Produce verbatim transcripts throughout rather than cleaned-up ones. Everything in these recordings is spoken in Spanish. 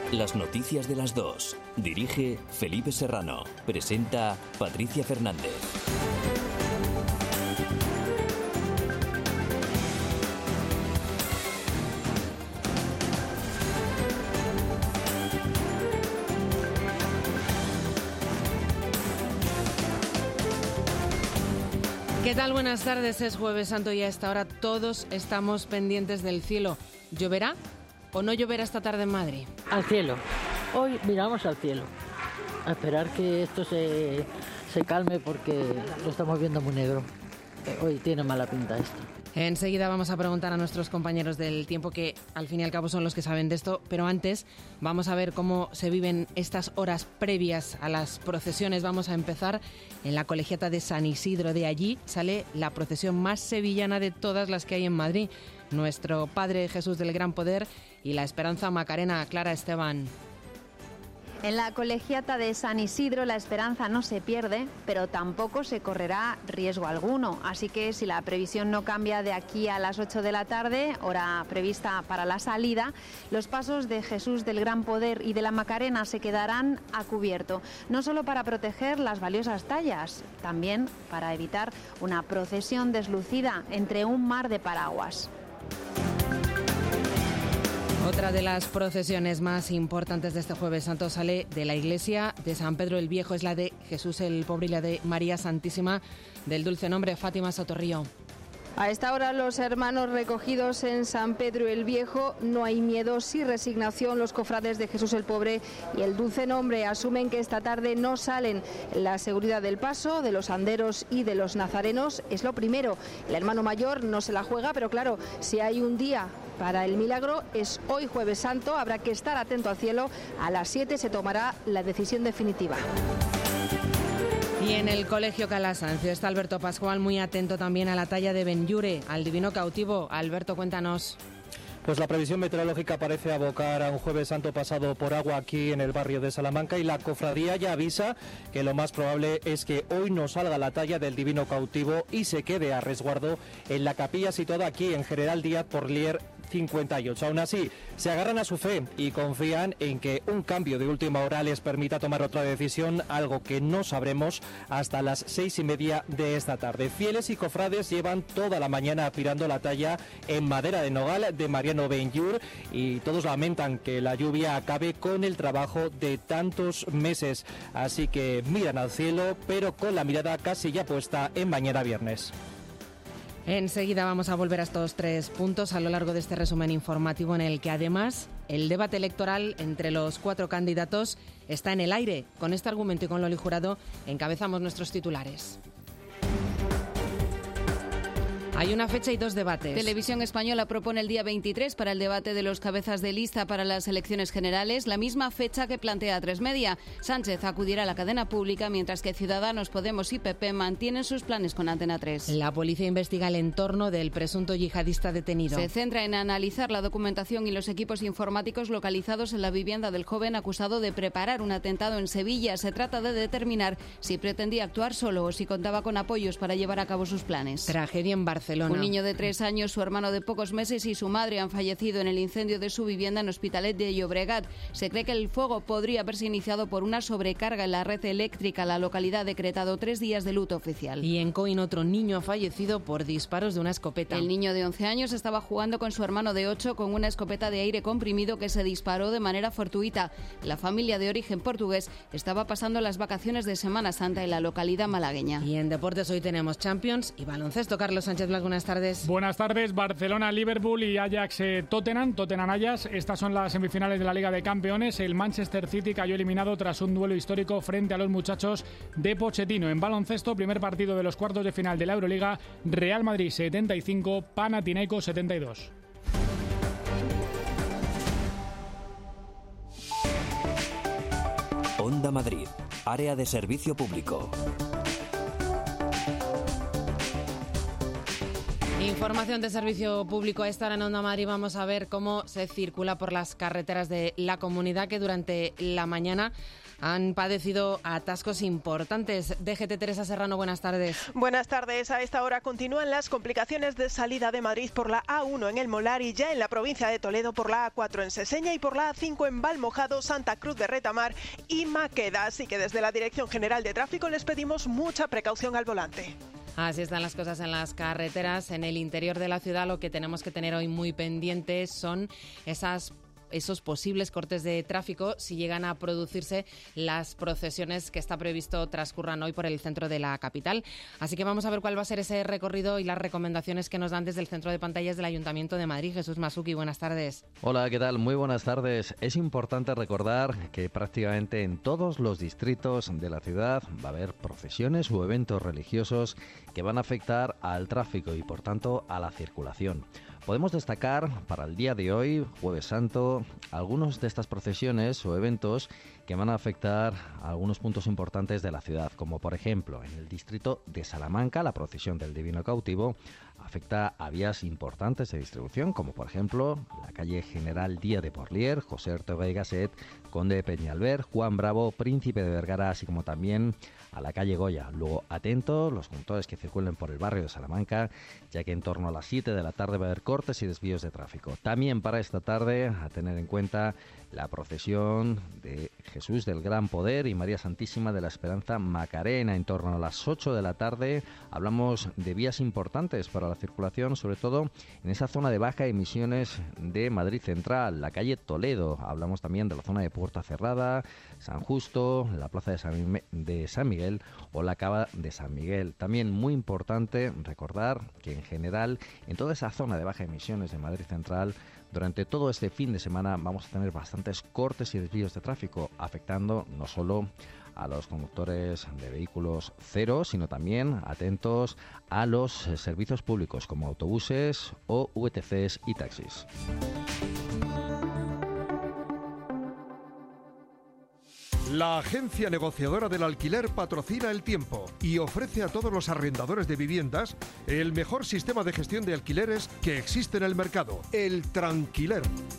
Las noticias de las dos. Dirige Felipe Serrano. Presenta Patricia Fernández. ¿Qué tal? Buenas tardes, es Jueves Santo y a esta hora todos estamos pendientes del cielo. ¿Lloverá o no lloverá esta tarde en Madrid? Al cielo. Hoy miramos al cielo. A esperar que esto se, se calme porque lo estamos viendo muy negro. Hoy tiene mala pinta esto. Enseguida vamos a preguntar a nuestros compañeros del tiempo, que al fin y al cabo son los que saben de esto, pero antes vamos a ver cómo se viven estas horas previas a las procesiones. Vamos a empezar en la colegiata de San Isidro. De allí sale la procesión más sevillana de todas las que hay en Madrid. Nuestro Padre Jesús del Gran Poder y la Esperanza Macarena. Clara Esteban. En la colegiata de San Isidro la esperanza no se pierde, pero tampoco se correrá riesgo alguno. Así que si la previsión no cambia de aquí a las ocho de la tarde, hora prevista para la salida, los pasos de Jesús del Gran Poder y de la Macarena se quedarán a cubierto. No solo para proteger las valiosas tallas, también para evitar una procesión deslucida entre un mar de paraguas. Otra de las procesiones más importantes de este Jueves Santo sale de la iglesia de San Pedro el Viejo. Es la de Jesús el Pobre y la de María Santísima del Dulce Nombre. Fátima Sotorrío. A esta hora los hermanos recogidos en San Pedro el Viejo, no hay miedo, sí resignación. Los cofrades de Jesús el Pobre y el Dulce Nombre asumen que esta tarde no salen. La seguridad del paso, de los anderos y de los nazarenos es lo primero. El hermano mayor no se la juega, pero claro, si hay un día para el milagro es hoy Jueves Santo. Habrá que estar atento al cielo. A las siete se tomará la decisión definitiva. Y en el Colegio Calasancio está Alberto Pascual, muy atento también a la talla de Benlliure, al Divino Cautivo. Alberto, cuéntanos. Pues la previsión meteorológica parece abocar a un Jueves Santo pasado por agua aquí en el barrio de Salamanca, y la cofradía ya avisa que lo más probable es que hoy no salga la talla del Divino Cautivo y se quede a resguardo en la capilla situada aquí en General Díaz Porlier cincuenta y ocho. Aún así, se agarran a su fe y confían en que un cambio de última hora les permita tomar otra decisión, algo que no sabremos hasta las seis y media de esta tarde. Fieles y cofrades llevan toda la mañana aspirando la talla en madera de nogal de Mariano Benlliure y todos lamentan que la lluvia acabe con el trabajo de tantos meses. Así que miran al cielo, pero con la mirada casi ya puesta en mañana viernes. Enseguida vamos a volver a estos tres puntos a lo largo de este resumen informativo, en el que además el debate electoral entre los cuatro candidatos está en el aire. Con este argumento y con Loli Jurado encabezamos nuestros titulares. Hay una fecha y dos debates. Televisión Española propone el día veintitrés para el debate de los cabezas de lista para las elecciones generales, la misma fecha que plantea Tres Media. Sánchez acudirá a la cadena pública, mientras que Ciudadanos, Podemos y P P mantienen sus planes con Antena tres. La policía investiga el entorno del presunto yihadista detenido. Se centra en analizar la documentación y los equipos informáticos localizados en la vivienda del joven acusado de preparar un atentado en Sevilla. Se trata de determinar si pretendía actuar solo o si contaba con apoyos para llevar a cabo sus planes. Tragedia en Barcelona. Un niño de tres años, su hermano de pocos meses y su madre han fallecido en el incendio de su vivienda en Hospitalet de Llobregat. Se cree que el fuego podría haberse iniciado por una sobrecarga en la red eléctrica. La localidad ha decretado tres días de luto oficial. Y en Coín otro niño ha fallecido por disparos de una escopeta. El niño de once años estaba jugando con su hermano de ocho con una escopeta de aire comprimido que se disparó de manera fortuita. La familia, de origen portugués, estaba pasando las vacaciones de Semana Santa en la localidad malagueña. Y en deportes hoy tenemos Champions y baloncesto. Carlos Sánchez Blas, buenas tardes. Buenas tardes. Barcelona, Liverpool y Ajax eh, Tottenham. Tottenham Ajax. Estas son las semifinales de la Liga de Campeones. El Manchester City cayó eliminado tras un duelo histórico frente a los muchachos de Pochettino. En baloncesto, primer partido de los cuartos de final de la Euroliga. Real Madrid setenta y cinco, Panathinaikos setenta y dos. Onda Madrid, área de servicio público. Información de servicio público a esta hora en Onda Madrid. Vamos a ver cómo se circula por las carreteras de la comunidad, que durante la mañana han padecido atascos importantes. D G T, Teresa Serrano, buenas tardes. Buenas tardes. A esta hora continúan las complicaciones de salida de Madrid por la A uno en El Molar y ya en la provincia de Toledo por la A cuatro en Seseña y por la A cinco en Valmojado, Santa Cruz de Retamar y Maqueda. Así que desde la Dirección General de Tráfico les pedimos mucha precaución al volante. Así están las cosas en las carreteras. En el interior de la ciudad lo que tenemos que tener hoy muy pendientes son esas esos posibles cortes de tráfico si llegan a producirse las procesiones que está previsto transcurran hoy por el centro de la capital. Así que vamos a ver cuál va a ser ese recorrido y las recomendaciones que nos dan desde el centro de pantallas del Ayuntamiento de Madrid. Jesús Masuki, buenas tardes. Hola, ¿qué tal? Muy buenas tardes. Es importante recordar que prácticamente en todos los distritos de la ciudad va a haber procesiones o eventos religiosos que van a afectar al tráfico y, por tanto, a la circulación. Podemos destacar para el día de hoy, Jueves Santo, algunos de estas procesiones o eventos que van a afectar a algunos puntos importantes de la ciudad, como por ejemplo en el distrito de Salamanca, la procesión del Divino Cautivo afecta a vías importantes de distribución, como por ejemplo la calle General Díaz de Porlier, José Ortega y Gasset, Conde de Peñalver, Juan Bravo, Príncipe de Vergara, así como también a la calle Goya. Luego, atentos los conductores que circulen por el barrio de Salamanca, ya que en torno a las siete de la tarde va a haber cortes y desvíos de tráfico. También para esta tarde, a tener en cuenta la procesión de Jesús del Gran Poder y María Santísima de la Esperanza Macarena, en torno a las ocho de la tarde. Hablamos de vías importantes para la circulación, sobre todo en esa zona de baja emisiones de Madrid Central, la calle Toledo. Hablamos también de la zona de Puerta Cerrada, San Justo, la plaza de San, de San Miguel o la cava de San Miguel. También muy importante recordar que en general en toda esa zona de baja emisiones de Madrid Central, durante todo este fin de semana vamos a tener bastantes cortes y desvíos de tráfico, afectando no solo a los conductores de vehículos cero, sino también atentos a los servicios públicos como autobuses o V T Cs y taxis. La agencia negociadora del alquiler patrocina El Tiempo y ofrece a todos los arrendadores de viviendas el mejor sistema de gestión de alquileres que existe en el mercado, el Tranquiler.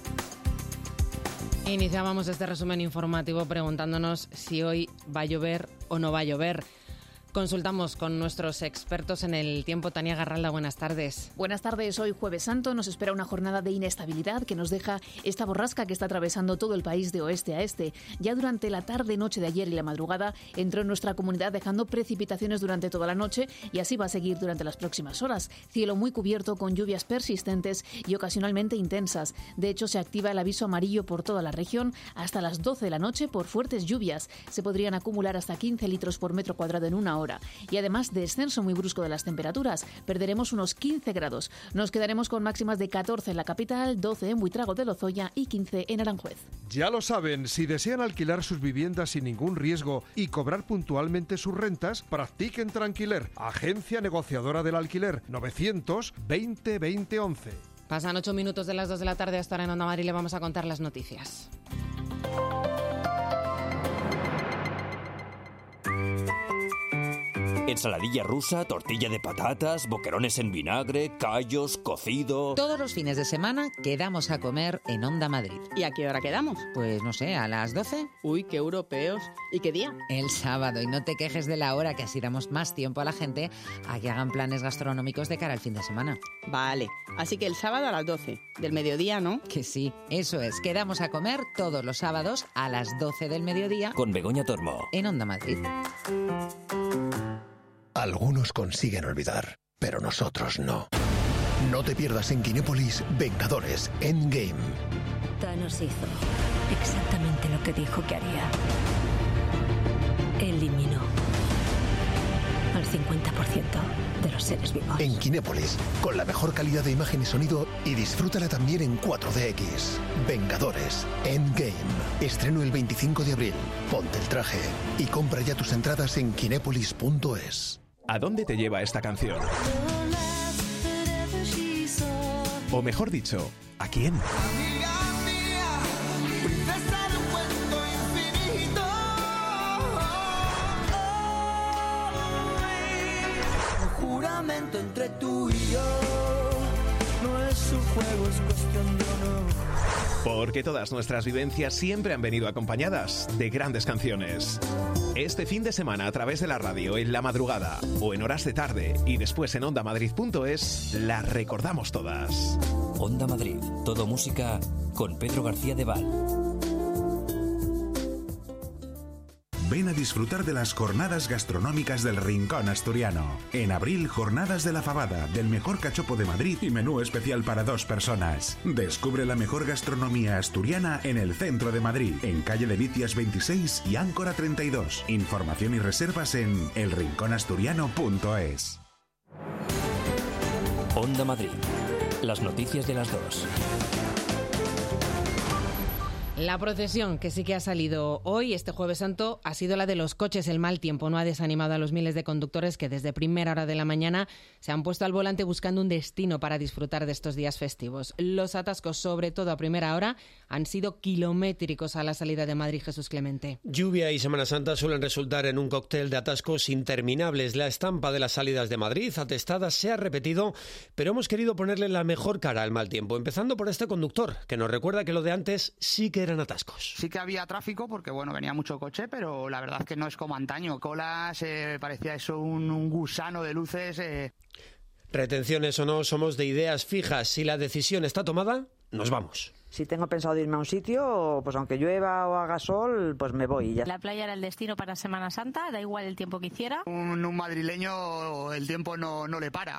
Iniciábamos este resumen informativo preguntándonos si hoy va a llover o no va a llover. Consultamos con nuestros expertos en el tiempo. Tania Garralda, buenas tardes. Buenas tardes. Hoy Jueves Santo nos espera una jornada de inestabilidad que nos deja esta borrasca que está atravesando todo el país de oeste a este. Ya durante la tarde, noche de ayer y la madrugada entró en nuestra comunidad dejando precipitaciones durante toda la noche y así va a seguir durante las próximas horas. Cielo muy cubierto con lluvias persistentes y ocasionalmente intensas. De hecho, se activa el aviso amarillo por toda la región hasta las doce de la noche por fuertes lluvias. Se podrían acumular hasta quince litros por metro cuadrado en una hora. Y además, descenso muy brusco de las temperaturas. Perderemos unos quince grados. Nos quedaremos con máximas de catorce en la capital, doce en Buitrago de Lozoya y quince en Aranjuez. Ya lo saben, si desean alquilar sus viviendas sin ningún riesgo y cobrar puntualmente sus rentas, practiquen Tranquiler, agencia negociadora del alquiler, novecientos veinte veinte once. Pasan ocho minutos de las dos de la tarde. Hasta ahora en Onda Madrid le vamos a contar las noticias. Ensaladilla rusa, tortilla de patatas, boquerones en vinagre, callos, cocido... Todos los fines de semana quedamos a comer en Onda Madrid. ¿Y a qué hora quedamos? Pues no sé, ¿a las doce? Uy, qué europeos. ¿Y qué día? El sábado. Y no te quejes de la hora, que así damos más tiempo a la gente a que hagan planes gastronómicos de cara al fin de semana. Vale, así que el sábado a las doce. Del mediodía, ¿no? Que sí, eso es. Quedamos a comer todos los sábados a las doce del mediodía. Con Begoña Tormo. En Onda Madrid. Algunos consiguen olvidar, pero nosotros no. No te pierdas en Kinépolis Vengadores Endgame. Thanos hizo exactamente lo que dijo que haría. Eliminó al cincuenta por ciento de los seres vivos. En Kinépolis, con la mejor calidad de imagen y sonido, y disfrútala también en cuatro D X. Vengadores Endgame. Estreno el veinticinco de abril. Ponte el traje y compra ya tus entradas en kinépolis punto es. ¿A dónde te lleva esta canción? O mejor dicho, ¿a quién? Juramento entre tú y yo. su juego es cuestión de honor. Porque todas nuestras vivencias siempre han venido acompañadas de grandes canciones. Este fin de semana a través de la radio, en la madrugada o en horas de tarde y después en onda madrid punto es, las recordamos todas. Onda Madrid, todo música con Pedro García de Val. Ven a disfrutar de las jornadas gastronómicas del Rincón Asturiano. En abril, jornadas de la fabada, del mejor cachopo de Madrid y menú especial para dos personas. Descubre la mejor gastronomía asturiana en el centro de Madrid, en calle de Vicias veintiséis y Áncora treinta y dos. Información y reservas en el rincón asturiano punto es. Onda Madrid, las noticias de las dos. La procesión que sí que ha salido hoy, este Jueves Santo, ha sido la de los coches. El mal tiempo no ha desanimado a los miles de conductores que desde primera hora de la mañana se han puesto al volante buscando un destino para disfrutar de estos días festivos. Los atascos, sobre todo a primera hora, han sido kilométricos a la salida de Madrid. Jesús Clemente. Lluvia y Semana Santa suelen resultar en un cóctel de atascos interminables. La estampa de las salidas de Madrid, atestadas, se ha repetido, pero hemos querido ponerle la mejor cara al mal tiempo, empezando por este conductor, que nos recuerda que lo de antes sí que eran atascos. Sí que había tráfico porque, bueno, venía mucho coche, pero la verdad es que no es como antaño. Colas, eh, parecía eso un, un gusano de luces. Eh. Retenciones o no, somos de ideas fijas. Si la decisión está tomada, nos vamos. Si tengo pensado irme a un sitio, pues aunque llueva o haga sol, pues me voy y ya. La playa era el destino para Semana Santa, da igual el tiempo que hiciera. Un, un madrileño, el tiempo no, no le para.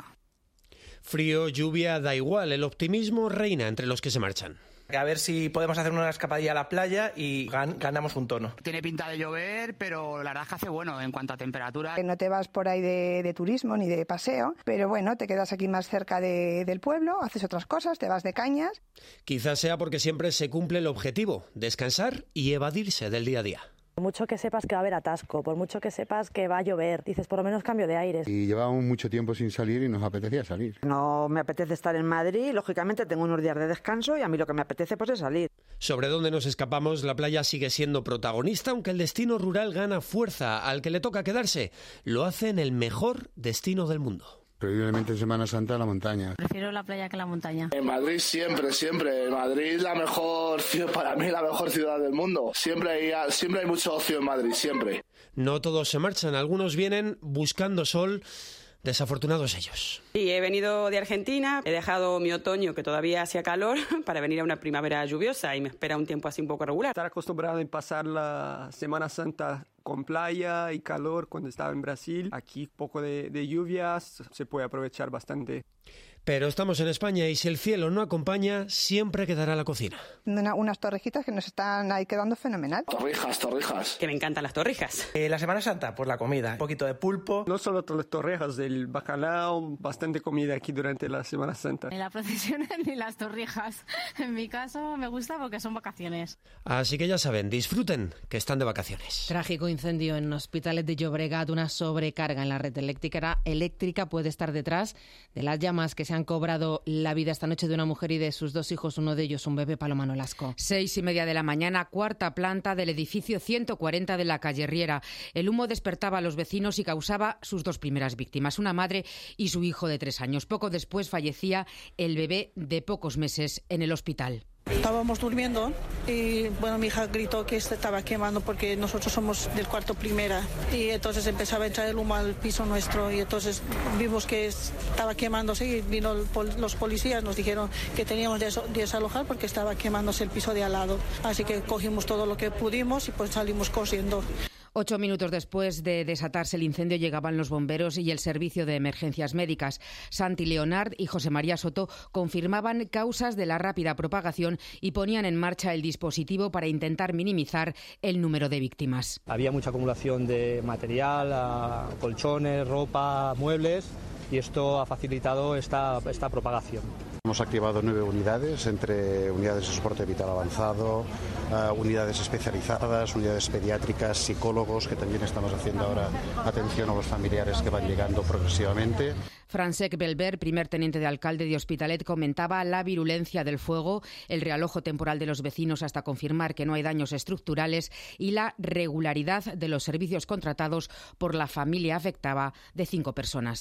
Frío, lluvia, da igual. El optimismo reina entre los que se marchan. A ver si podemos hacer una escapadilla a la playa y gan- ganamos un tono. Tiene pinta de llover, pero la verdad es que hace bueno en cuanto a temperatura. No te vas por ahí de, de turismo ni de paseo, pero bueno, te quedas aquí más cerca de, del pueblo, haces otras cosas, te vas de cañas. Quizás sea porque siempre se cumple el objetivo, descansar y evadirse del día a día. Por mucho que sepas que va a haber atasco, por mucho que sepas que va a llover, dices por lo menos cambio de aires. Y llevábamos mucho tiempo sin salir y nos apetecía salir. No me apetece estar en Madrid, lógicamente tengo unos días de descanso y a mí lo que me apetece pues es salir. Sobre dónde nos escapamos, la playa sigue siendo protagonista, aunque el destino rural gana fuerza. Al que le toca quedarse, lo hace en el mejor destino del mundo. Previsiblemente en Semana Santa la montaña. Prefiero la playa que la montaña. En Madrid siempre, siempre. En Madrid la mejor ciudad, para mí la mejor ciudad del mundo. Siempre hay, siempre hay mucho ocio en Madrid, siempre. No todos se marchan, algunos vienen buscando sol. Desafortunados ellos. Sí, he venido de Argentina, he dejado mi otoño, que todavía hacía calor, para venir a una primavera lluviosa y me espera un tiempo así un poco regular. Estar acostumbrado a pasar la Semana Santa con playa y calor cuando estaba en Brasil. Aquí poco de, de lluvias, se puede aprovechar bastante. Pero estamos en España y si el cielo no acompaña, siempre quedará la cocina. Una, unas torrejitas que nos están ahí quedando fenomenal. Torrijas, torrijas. Que me encantan las torrijas. Eh, la Semana Santa, pues la comida. Un poquito de pulpo. No solo las torrijas, del bacalao, bastante comida aquí durante la Semana Santa. Ni la procesión ni las torrijas. En mi caso me gusta porque son vacaciones. Así que ya saben, disfruten que están de vacaciones. Trágico incendio en Hospitalet de Llobregat. Una sobrecarga en la red eléctrica, eléctrica puede estar detrás de las llamas que se han cobrado la vida esta noche de una mujer y de sus dos hijos, uno de ellos un bebé. Paloma Nolasco. Seis y media de la mañana, cuarta planta del edificio ciento cuarenta de la calle Riera. El humo despertaba a los vecinos y causaba sus dos primeras víctimas, una madre y su hijo de tres años. Poco después fallecía el bebé de pocos meses en el hospital. Estábamos durmiendo y bueno, mi hija gritó que se estaba quemando porque nosotros somos del cuarto primera y entonces empezaba a entrar el humo al piso nuestro y entonces vimos que estaba quemándose y vino el pol- los policías, nos dijeron que teníamos que desalojar porque estaba quemándose el piso de al lado. Así que cogimos todo lo que pudimos y pues salimos corriendo. Ocho minutos después de desatarse el incendio llegaban los bomberos y el servicio de emergencias médicas. Santi Leonard y José María Soto confirmaban causas de la rápida propagación y ponían en marcha el dispositivo para intentar minimizar el número de víctimas. Había mucha acumulación de material, colchones, ropa, muebles, y esto ha facilitado esta, esta propagación. Hemos activado nueve unidades, entre unidades de soporte vital avanzado, uh, unidades especializadas, unidades pediátricas, psicólogos, que también estamos haciendo ahora atención a los familiares que van llegando progresivamente. Francesc Belbert, primer teniente de alcalde de Hospitalet, comentaba la virulencia del fuego, el realojo temporal de los vecinos hasta confirmar que no hay daños estructurales y la regularidad de los servicios contratados por la familia afectada de cinco personas.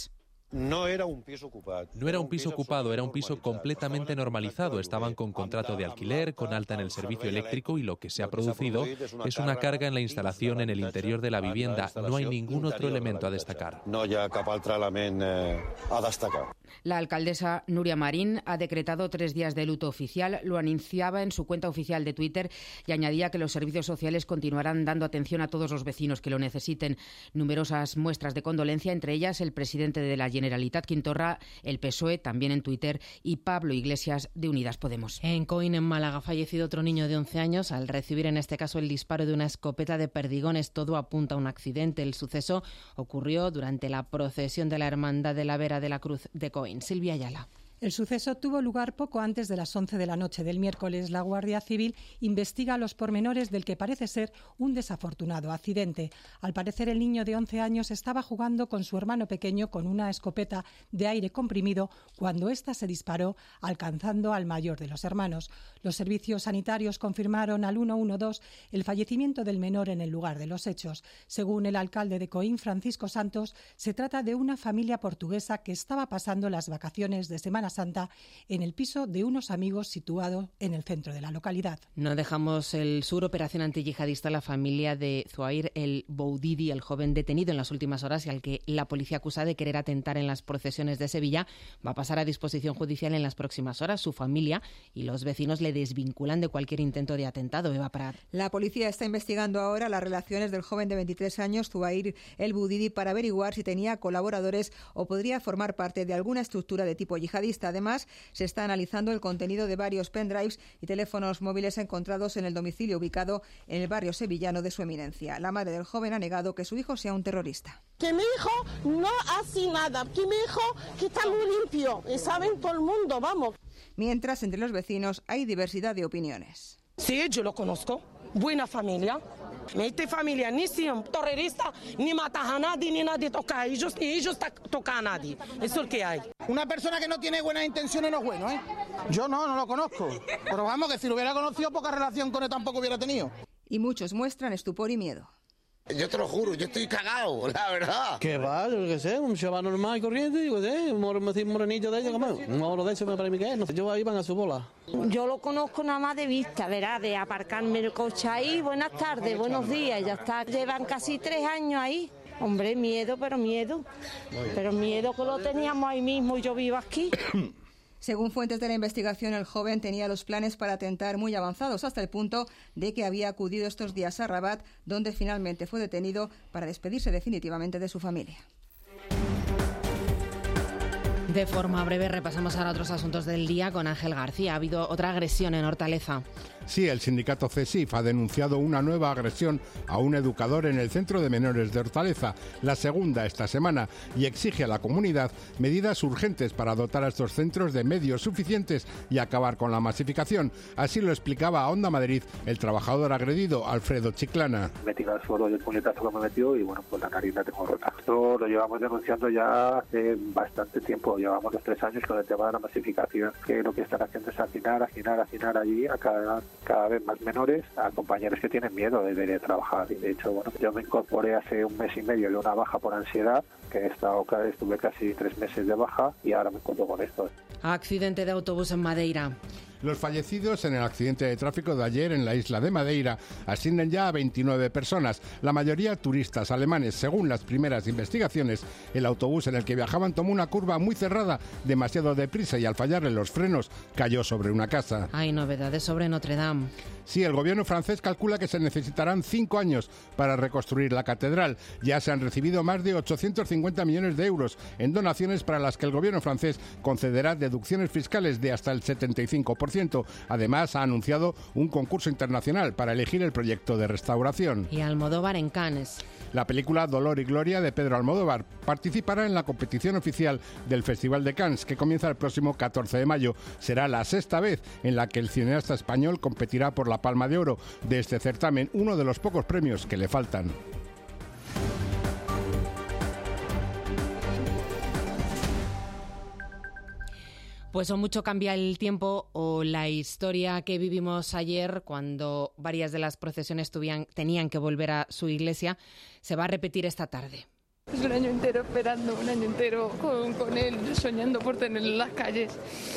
No era un piso ocupado. No era un piso ocupado, era un piso completamente normalizado. Estaban con contrato de alquiler, con alta en el servicio eléctrico y lo que se ha producido es una carga en la instalación en el interior de la vivienda. No hay ningún otro elemento a destacar. No hi ha cap altre element eh, a destacar. La alcaldesa Nuria Marín ha decretado tres días de luto oficial, lo anunciaba en su cuenta oficial de Twitter y añadía que los servicios sociales continuarán dando atención a todos los vecinos que lo necesiten. Numerosas muestras de condolencia, entre ellas el presidente de la Generalitat, Quim Torra, el P S O E, también en Twitter, y Pablo Iglesias, de Unidas Podemos. En Coín, en Málaga, ha fallecido otro niño de once años al recibir en este caso el disparo de una escopeta de perdigones. Todo apunta a un accidente. El suceso ocurrió durante la procesión de la Hermandad de la Vera de la Cruz de Coín. Silvia Ayala. El suceso tuvo lugar poco antes de las once de la noche del miércoles. La Guardia Civil investiga los pormenores del que parece ser un desafortunado accidente. Al parecer, el niño de once años estaba jugando con su hermano pequeño con una escopeta de aire comprimido cuando ésta se disparó, alcanzando al mayor de los hermanos. Los servicios sanitarios confirmaron al ciento doce el fallecimiento del menor en el lugar de los hechos. Según el alcalde de Coín, Francisco Santos, se trata de una familia portuguesa que estaba pasando las vacaciones de Semana Santa en el piso de unos amigos situado en el centro de la localidad. No dejamos el sur. Operación antiyihadista. La familia de Zuhair el Boudidi, el joven detenido en las últimas horas y al que la policía acusa de querer atentar en las procesiones de Sevilla, va a pasar a disposición judicial en las próximas horas. Su familia y los vecinos le desvinculan de cualquier intento de atentado. Eva Prat. La policía está investigando ahora las relaciones del joven de veintitrés años, Zuhair el Boudidi, para averiguar si tenía colaboradores o podría formar parte de alguna estructura de tipo yihadista. Además, se está analizando el contenido de varios pendrives y teléfonos móviles encontrados en el domicilio ubicado en el barrio sevillano de su eminencia. La madre del joven ha negado que su hijo sea un terrorista. Que mi hijo no hace nada, que mi hijo que está muy limpio, y saben todo el mundo, vamos. Mientras, entre los vecinos hay diversidad de opiniones. Sí, yo lo conozco. Buena familia. Esta familia ni son terroristas, ni matan a nadie, ni nadie toca a ellos, ni ellos tocan a nadie. Eso es lo que hay. Una persona que no tiene buenas intenciones no es bueno, ¿eh? Yo no, no lo conozco. Pero vamos, que si lo hubiera conocido, poca relación con él tampoco hubiera tenido. Y muchos muestran estupor y miedo. Yo te lo juro, yo estoy cagado, la verdad. ¿Qué va? Yo qué sé, un chaval normal y corriente, yo qué sé, un morenillo de ellos, como un oro de eso para mí que es, no sé, yo ahí van a su bola. Yo lo conozco nada más de vista, verá, de aparcarme el coche ahí, buenas tardes, buenos días, ya está, llevan casi tres años ahí. Hombre, miedo, pero miedo, pero miedo que lo teníamos ahí mismo y yo vivo aquí. Según fuentes de la investigación, el joven tenía los planes para atentar muy avanzados, hasta el punto de que había acudido estos días a Rabat, donde finalmente fue detenido para despedirse definitivamente de su familia. De forma breve repasamos ahora otros asuntos del día con Ángel García. Ha habido otra agresión en Hortaleza. Sí, el sindicato CESIF ha denunciado una nueva agresión a un educador en el centro de menores de Hortaleza, la segunda esta semana, y exige a la comunidad medidas urgentes para dotar a estos centros de medios suficientes y acabar con la masificación. Así lo explicaba a Onda Madrid el trabajador agredido, Alfredo Chiclana. Me tiró al suelo del puñetazo que me metió y bueno, pues la nariz la tengo rota. Esto lo llevamos denunciando ya hace bastante tiempo, llevamos los tres años con el tema de la masificación, que lo que están haciendo es afinar, afinar, afinar allí a cada... cada vez más menores, a compañeros que tienen miedo de, de, de trabajar. Y de hecho, bueno, yo me incorporé hace un mes y medio de una baja por ansiedad, que he estado, estuve casi tres meses de baja y ahora me encuentro con esto. Accidente de autobús en Madeira. Los fallecidos en el accidente de tráfico de ayer en la isla de Madeira ascienden ya a veintinueve personas, la mayoría turistas alemanes. Según las primeras investigaciones, el autobús en el que viajaban tomó una curva muy cerrada, demasiado deprisa, y al fallarle los frenos cayó sobre una casa. Hay novedades sobre Notre Dame. Sí, el gobierno francés calcula que se necesitarán cinco años para reconstruir la catedral. Ya se han recibido más de ochocientos cincuenta millones de euros en donaciones para las que el gobierno francés concederá deducciones fiscales de hasta el setenta y cinco por ciento. Además, ha anunciado un concurso internacional para elegir el proyecto de restauración. Y Almodóvar en Cannes. La película Dolor y Gloria de Pedro Almodóvar participará en la competición oficial del Festival de Cannes, que comienza el próximo catorce de mayo. Será la sexta vez en la que el cineasta español competirá por la Palma de Oro de este certamen, uno de los pocos premios que le faltan. Pues o mucho cambia el tiempo o la historia que vivimos ayer, cuando varias de las procesiones tuvieran, tenían que volver a su iglesia, se va a repetir esta tarde. Es un año entero esperando, un año entero con, con él, soñando por tenerlo en las calles.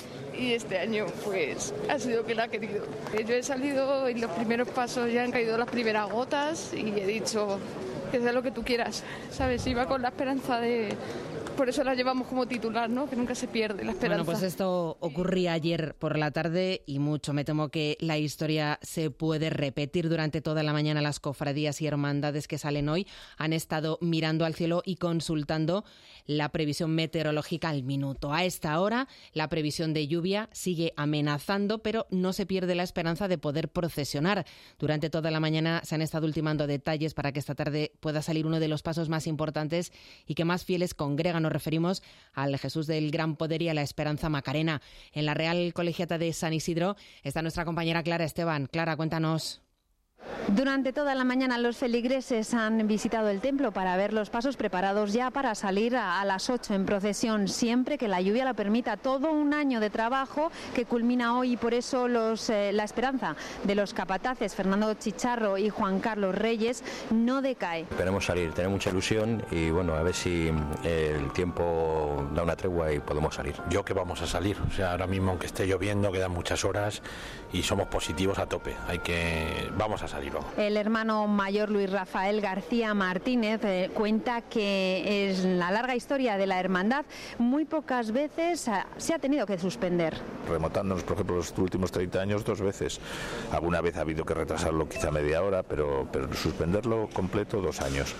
Y este año, pues, ha sido que él ha querido. Yo he salido y los primeros pasos ya han caído las primeras gotas y he dicho que sea lo que tú quieras, ¿sabes? Iba con la esperanza de... Por eso la llevamos como titular, ¿no? Que nunca se pierde la esperanza. Bueno, pues esto ocurría ayer por la tarde y mucho. Me temo que la historia se puede repetir durante toda la mañana. Las cofradías y hermandades que salen hoy han estado mirando al cielo y consultando la previsión meteorológica al minuto. A esta hora, la previsión de lluvia sigue amenazando, pero no se pierde la esperanza de poder procesionar. Durante toda la mañana se han estado ultimando detalles para que esta tarde pueda salir uno de los pasos más importantes y que más fieles congregan. Nos referimos al Jesús del Gran Poder y a la Esperanza Macarena. En la Real Colegiata de San Isidro está nuestra compañera Clara Esteban. Clara, cuéntanos. Durante toda la mañana los feligreses han visitado el templo para ver los pasos preparados ya para salir a, a las ocho en procesión, siempre que la lluvia lo permita. Todo un año de trabajo que culmina hoy y por eso los, eh, la esperanza de los capataces Fernando Chicharro y Juan Carlos Reyes no decae. Queremos salir, tenemos mucha ilusión y bueno, a ver si eh, el tiempo da una tregua y podemos salir. Yo que vamos a salir, o sea, ahora mismo aunque esté lloviendo quedan muchas horas y somos positivos a tope, hay que, vamos a salir. El hermano mayor Luis Rafael García Martínez eh, cuenta que en la larga historia de la hermandad muy pocas veces eh, se ha tenido que suspender. Remontándonos, por ejemplo, los últimos treinta años dos veces. Alguna vez ha habido que retrasarlo quizá media hora, pero, pero suspenderlo completo dos años.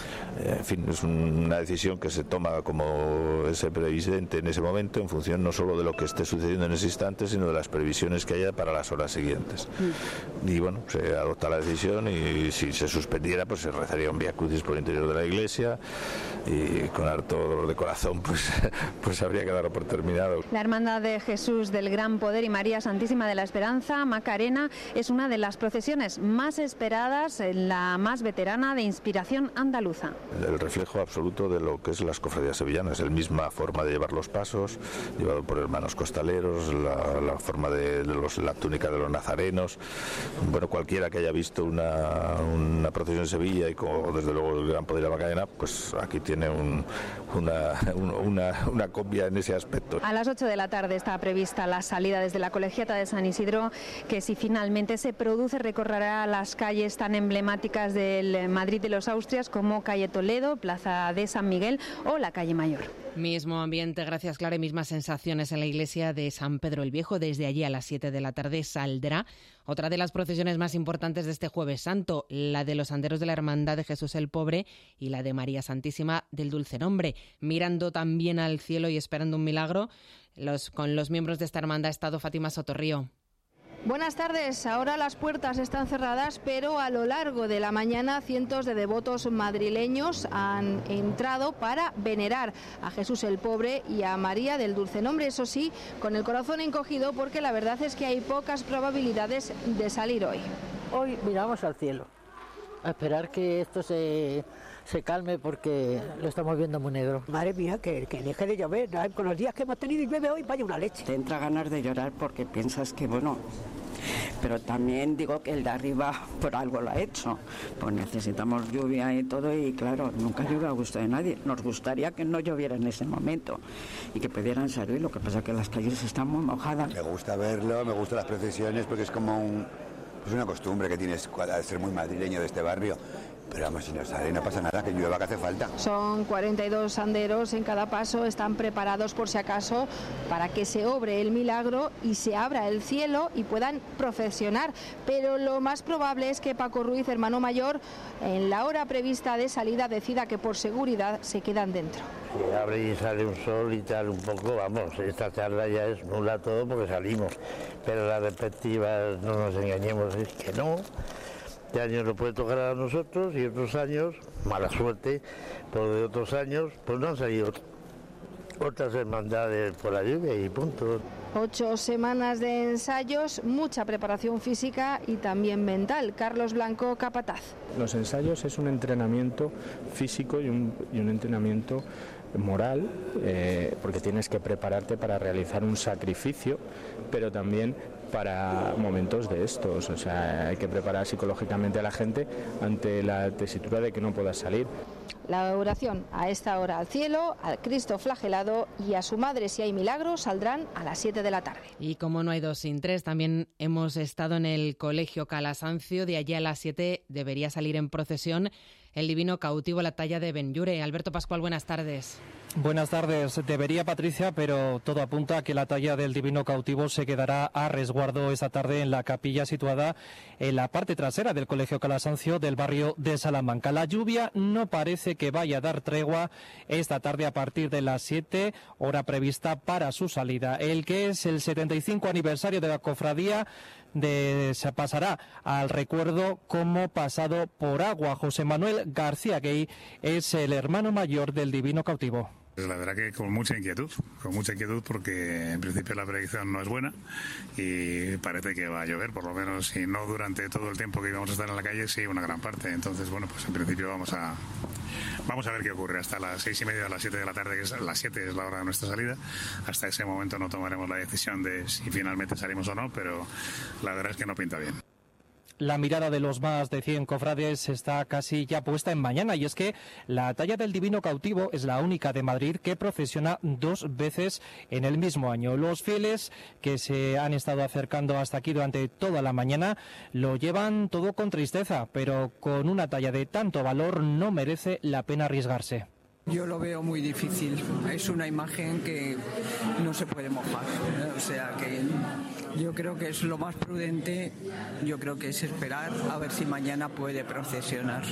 En fin, es una decisión que se toma como ese previdente en ese momento en función no solo de lo que esté sucediendo en ese instante, sino de las previsiones que haya para las horas siguientes. Mm. Y bueno, se adopta la decisión y si se suspendiera, pues se rezaría un Vía Crucis por el interior de la iglesia y con harto dolor de corazón, pues, pues habría que darlo por terminado. La Hermandad de Jesús del Gran Poder y María Santísima de la Esperanza Macarena es una de las procesiones más esperadas, la más veterana de inspiración andaluza. El reflejo absoluto de lo que es las cofradías sevillanas, la misma forma de llevar los pasos, llevado por hermanos costaleros, la, la forma de, de los, la túnica de los nazarenos. Bueno, cualquiera que haya visto una, una procesión en Sevilla y como desde luego el Gran Poder de la Macarena, pues aquí tiene un, una, un, una, una copia en ese aspecto. A las ocho de la tarde está prevista la salida desde la Colegiata de San Isidro, que si finalmente se produce recorrerá las calles tan emblemáticas del Madrid de los Austrias como calle Toledo, Plaza de San Miguel o la calle Mayor. Mismo ambiente, gracias Clara, y mismas sensaciones en la iglesia de San Pedro el Viejo. Desde allí a las siete de la tarde saldrá otra de las procesiones más importantes de este Jueves Santo, la de los anderos de la Hermandad de Jesús el Pobre y la de María Santísima del Dulce Nombre. Mirando también al cielo y esperando un milagro, los, con los miembros de esta hermandad ha estado Fátima Sotorrío. Buenas tardes. Ahora las puertas están cerradas, pero a lo largo de la mañana cientos de devotos madrileños han entrado para venerar a Jesús el Pobre y a María del Dulce Nombre. Eso sí, con el corazón encogido porque la verdad es que hay pocas probabilidades de salir hoy. Hoy miramos al cielo, a esperar que esto se... se calme porque lo estamos viendo muy negro. Madre mía, que, que deje de llover. Con los días que hemos tenido y llueve hoy, vaya una leche. Te entra ganas de llorar porque piensas que, bueno, pero también digo que el de arriba por algo lo ha hecho. Pues necesitamos lluvia y todo y claro, nunca llueve a gusto de nadie. Nos gustaría que no lloviera en ese momento y que pudieran salir. Lo que pasa es que las calles están muy mojadas. Me gusta verlo, me gustan las procesiones porque es como un, pues una costumbre que tienes al ser muy madrileño de este barrio. Pero vamos, si no sale, no pasa nada, que llueva, que hace falta. Son cuarenta y dos anderos en cada paso, están preparados por si acaso para que se obre el milagro y se abra el cielo y puedan procesionar. Pero lo más probable es que Paco Ruiz, hermano mayor, en la hora prevista de salida decida que por seguridad se quedan dentro. Si abre y sale un sol y tal un poco, vamos, esta charla ya es nula todo porque salimos. Pero las respectivas, no nos engañemos, es que no. Este año nos puede tocar a nosotros y otros años, mala suerte, pero de otros años, pues no han salido otras hermandades por la lluvia y punto. Ocho semanas de ensayos, mucha preparación física y también mental. Carlos Blanco, capataz. Los ensayos es un entrenamiento físico y un, y un entrenamiento moral, eh, porque tienes que prepararte para realizar un sacrificio, pero también para momentos de estos. O sea, hay que preparar psicológicamente a la gente ante la tesitura de que no pueda salir. La oración a esta hora al cielo, al Cristo flagelado y a su madre, si hay milagros, saldrán a las siete de la tarde. Y como no hay dos sin tres, también hemos estado en el Colegio Calasancio. De allí a las siete debería salir en procesión el Divino Cautivo, la talla de Benlliure. Alberto Pascual, buenas tardes. Buenas tardes. Debería, Patricia, pero todo apunta a que la talla del Divino Cautivo se quedará a resguardo esta tarde en la capilla situada en la parte trasera del Colegio Calasancio del barrio de Salamanca. La lluvia no parece que vaya a dar tregua esta tarde a partir de las siete, hora prevista para su salida. El que es el setenta y cinco aniversario de la cofradía de, se pasará al recuerdo como pasado por agua. José Manuel García Gay es el hermano mayor del Divino Cautivo. La verdad que con mucha inquietud, con mucha inquietud porque en principio la predicción no es buena y parece que va a llover, por lo menos si no durante todo el tiempo que íbamos a estar en la calle, sí una gran parte. Entonces, bueno, pues en principio vamos a vamos a ver qué ocurre hasta las seis y media, a las siete de la tarde, que es las siete es la hora de nuestra salida. Hasta ese momento no tomaremos la decisión de si finalmente salimos o no, pero la verdad es que no pinta bien. La mirada de los más de cien cofrades está casi ya puesta en mañana, y es que la talla del Divino Cautivo es la única de Madrid que procesiona dos veces en el mismo año. Los fieles que se han estado acercando hasta aquí durante toda la mañana lo llevan todo con tristeza, pero con una talla de tanto valor no merece la pena arriesgarse. Yo lo veo muy difícil, es una imagen que no se puede mojar, ¿eh? O sea que yo creo que es lo más prudente, yo creo que es esperar a ver si mañana puede procesionar.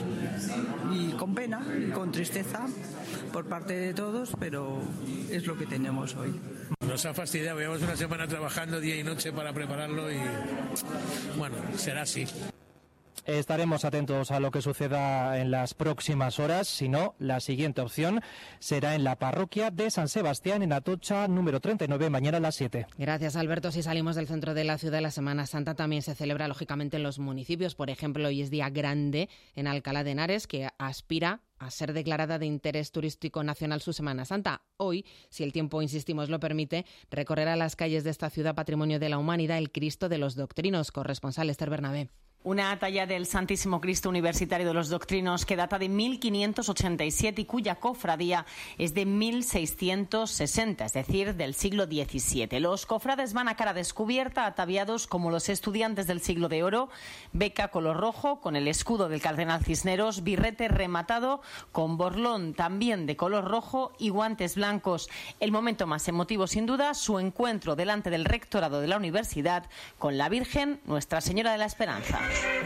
Y con pena, y con tristeza por parte de todos, pero es lo que tenemos hoy. Nos ha fastidiado, llevamos una semana trabajando día y noche para prepararlo y bueno, será así. Estaremos atentos a lo que suceda en las próximas horas. Si no, la siguiente opción será en la parroquia de San Sebastián, en Atocha, número treinta y nueve, mañana a las siete. Gracias, Alberto. Si salimos del centro de la ciudad, la Semana Santa también se celebra, lógicamente, en los municipios. Por ejemplo, hoy es día grande en Alcalá de Henares, que aspira a ser declarada de interés turístico nacional su Semana Santa. Hoy, si el tiempo, insistimos, lo permite, recorrerá las calles de esta ciudad patrimonio de la humanidad el Cristo de los Doctrinos. Corresponsal Esther Bernabé. Una talla del Santísimo Cristo Universitario de los Doctrinos que data de mil quinientos ochenta y siete y cuya cofradía es de mil seiscientos sesenta, es decir, del siglo diecisiete. Los cofrades van a cara descubierta, ataviados como los estudiantes del siglo de oro, beca color rojo con el escudo del Cardenal Cisneros, birrete rematado con borlón también de color rojo y guantes blancos. El momento más emotivo, sin duda, su encuentro delante del rectorado de la universidad con la Virgen Nuestra Señora de la Esperanza.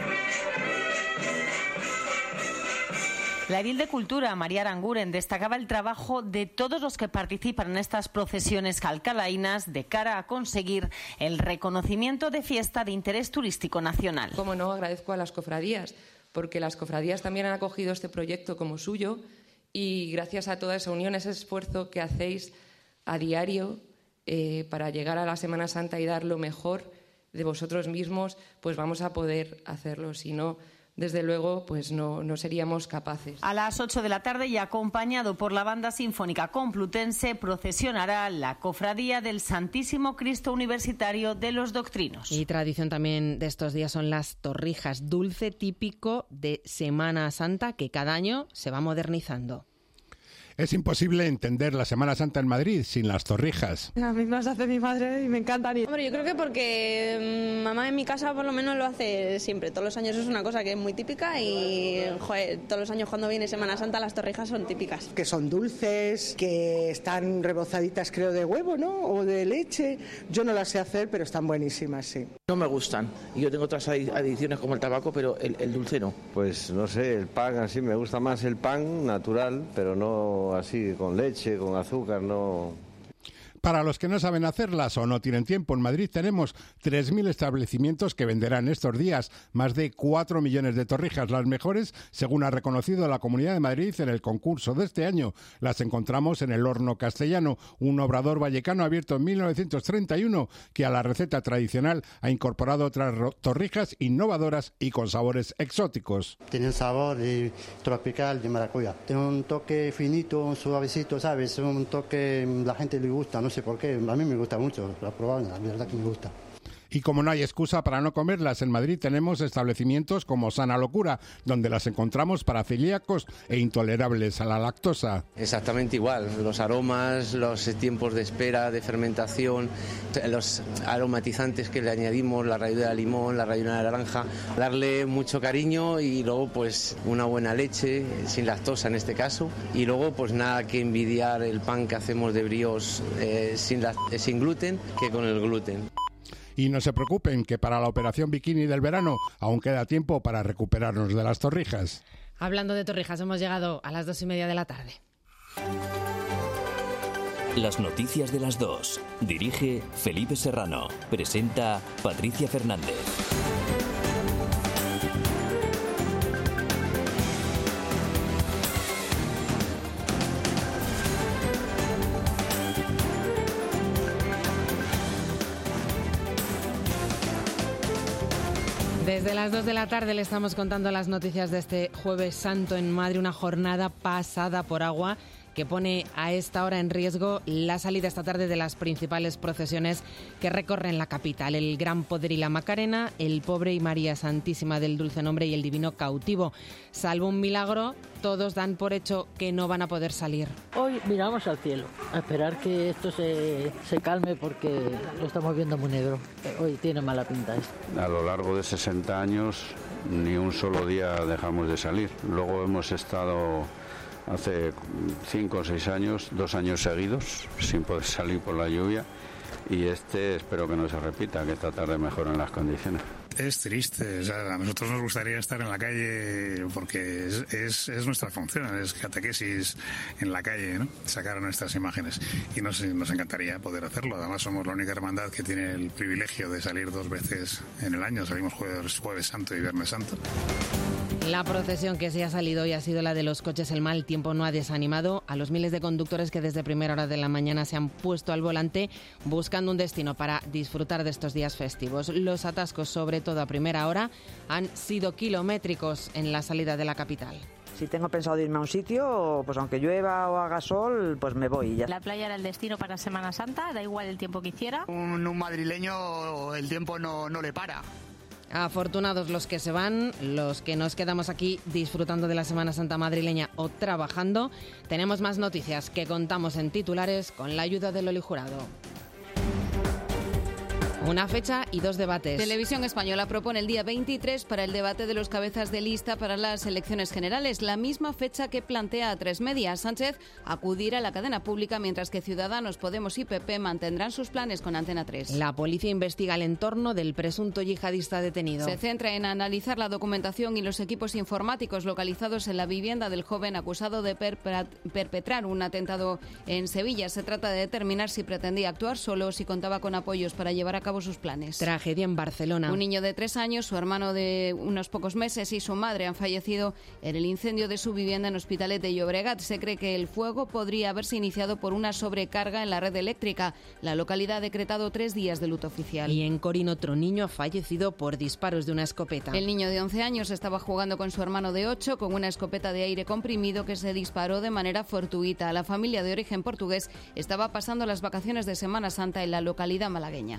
La edil de Cultura, María Aranguren, destacaba el trabajo de todos los que participan en estas procesiones alcalainas de cara a conseguir el reconocimiento de fiesta de interés turístico nacional. Como no, agradezco a las cofradías, porque las cofradías también han acogido este proyecto como suyo y gracias a toda esa unión, ese esfuerzo que hacéis a diario eh, para llegar a la Semana Santa y dar lo mejor de vosotros mismos, pues vamos a poder hacerlo. Si no, desde luego, pues no, no seríamos capaces. A las ocho de la tarde y acompañado por la Banda Sinfónica Complutense procesionará la Cofradía del Santísimo Cristo Universitario de los Doctrinos. Y tradición también de estos días son las torrijas, dulce típico de Semana Santa que cada año se va modernizando. Es imposible entender la Semana Santa en Madrid sin las torrijas. A mí me las hace mi madre y me encantan. Hombre, yo creo que porque mamá en mi casa por lo menos lo hace siempre. Todos los años es una cosa que es muy típica y joder, todos los años cuando viene Semana Santa las torrijas son típicas. Que son dulces, que están rebozaditas creo de huevo, ¿no? O de leche. Yo no las sé hacer, pero están buenísimas, sí. No me gustan. Yo tengo otras adiciones como el tabaco, pero el, el dulce no. Pues no sé, el pan así, me gusta más el pan natural, pero no así con leche, con azúcar, no. Para los que no saben hacerlas o no tienen tiempo, en Madrid tenemos tres mil establecimientos que venderán estos días más de cuatro millones de torrijas, las mejores, según ha reconocido la Comunidad de Madrid en el concurso de este año. Las encontramos en el Horno Castellano, un obrador vallecano abierto en mil novecientos treinta y uno que a la receta tradicional ha incorporado otras torrijas innovadoras y con sabores exóticos. Tiene un sabor eh, tropical de maracuyá. Tiene un toque finito, un suavecito, ¿sabes? Un toque la gente le gusta, no sé por qué, a mí me gusta mucho, lo he probado, la verdad que me gusta. Y como no hay excusa para no comerlas, en Madrid tenemos establecimientos como Sana Locura, donde las encontramos para celíacos e intolerables a la lactosa. Exactamente igual, los aromas, los tiempos de espera, de fermentación, los aromatizantes que le añadimos, la ralladura de limón, la ralladura de naranja, darle mucho cariño y luego pues una buena leche, sin lactosa en este caso, y luego pues nada que envidiar el pan que hacemos de brioche eh, sin, la, eh, sin gluten que con el gluten. Y no se preocupen, que para la operación bikini del verano aún queda tiempo para recuperarnos de las torrijas. Hablando de torrijas, hemos llegado a las dos y media de la tarde. Las noticias de las dos. Dirige Felipe Serrano. Presenta Patricia Fernández. Desde las dos de la tarde le estamos contando las noticias de este Jueves Santo en Madrid, una jornada pasada por agua que pone a esta hora en riesgo la salida esta tarde de las principales procesiones que recorren la capital: el Gran Poder y la Macarena, el Pobre y María Santísima del Dulce Nombre y el Divino Cautivo. Salvo un milagro, todos dan por hecho que no van a poder salir. Hoy miramos al cielo, a esperar que esto se, se calme porque lo estamos viendo muy negro. Hoy tiene mala pinta esto. A lo largo de sesenta años ni un solo día dejamos de salir. Luego hemos estado hace cinco o seis años, dos años seguidos, sin poder salir por la lluvia, y este espero que no se repita, que esta tarde mejoren las condiciones. Es triste, o sea, a nosotros nos gustaría estar en la calle porque es, es, es nuestra función, es catequesis en la calle, ¿no? Sacar nuestras imágenes, y nos, nos encantaría poder hacerlo. Además somos la única hermandad que tiene el privilegio de salir dos veces en el año, salimos jueves, jueves Santo y Viernes Santo. La procesión que sí ha salido hoy ha sido la de los coches. El mal tiempo no ha desanimado a los miles de conductores que desde primera hora de la mañana se han puesto al volante buscando un destino para disfrutar de estos días festivos. Los atascos, sobre todo a primera hora, han sido kilométricos en la salida de la capital. Si tengo pensado irme a un sitio, pues aunque llueva o haga sol, pues me voy y ya. La playa era el destino para Semana Santa, da igual el tiempo que hiciera. Un, un madrileño, el tiempo no, no le para. Afortunados los que se van, los que nos quedamos aquí disfrutando de la Semana Santa madrileña o trabajando. Tenemos más noticias que contamos en titulares con la ayuda de Loli Jurado. Una fecha y dos debates. Televisión Española propone el día veintitrés para el debate de los cabezas de lista para las elecciones generales, la misma fecha que plantea A Tres Media. Sánchez acudirá a la cadena pública, mientras que Ciudadanos, Podemos y P P mantendrán sus planes con Antena tres. La policía investiga el entorno del presunto yihadista detenido. Se centra en analizar la documentación y los equipos informáticos localizados en la vivienda del joven acusado de perpetrar un atentado en Sevilla. Se trata de determinar si pretendía actuar solo o si contaba con apoyos para llevar a cabo sus planes. Tragedia en Barcelona. Un niño de tres años, su hermano de unos pocos meses y su madre han fallecido en el incendio de su vivienda en Hospitalet de Llobregat. Se cree que el fuego podría haberse iniciado por una sobrecarga en la red eléctrica. La localidad ha decretado tres días de luto oficial. Y en Corín, otro niño ha fallecido por disparos de una escopeta. El niño de once años estaba jugando con su hermano de ocho con una escopeta de aire comprimido que se disparó de manera fortuita. La familia de origen portugués estaba pasando las vacaciones de Semana Santa en la localidad malagueña.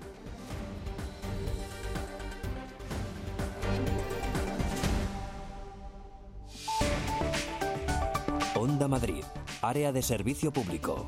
Onda Madrid, área de servicio público.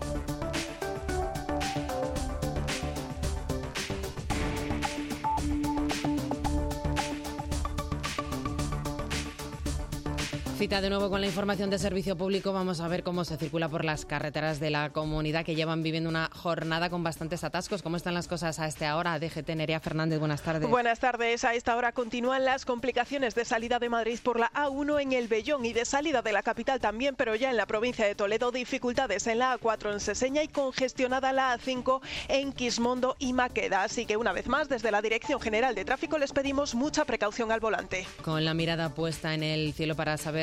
Cita de nuevo con la información de servicio público. Vamos a ver cómo se circula por las carreteras de la comunidad, que llevan viviendo una jornada con bastantes atascos. ¿Cómo están las cosas a esta hora? D G T, Nerea Fernández, buenas tardes. Buenas tardes. A esta hora continúan las complicaciones de salida de Madrid por la A uno en El Vellón y de salida de la capital también, pero ya en la provincia de Toledo. Dificultades en la A cuatro en Seseña y congestionada la A cinco en Quismondo y Maqueda. Así que una vez más, desde la Dirección General de Tráfico les pedimos mucha precaución al volante. Con la mirada puesta en el cielo para saber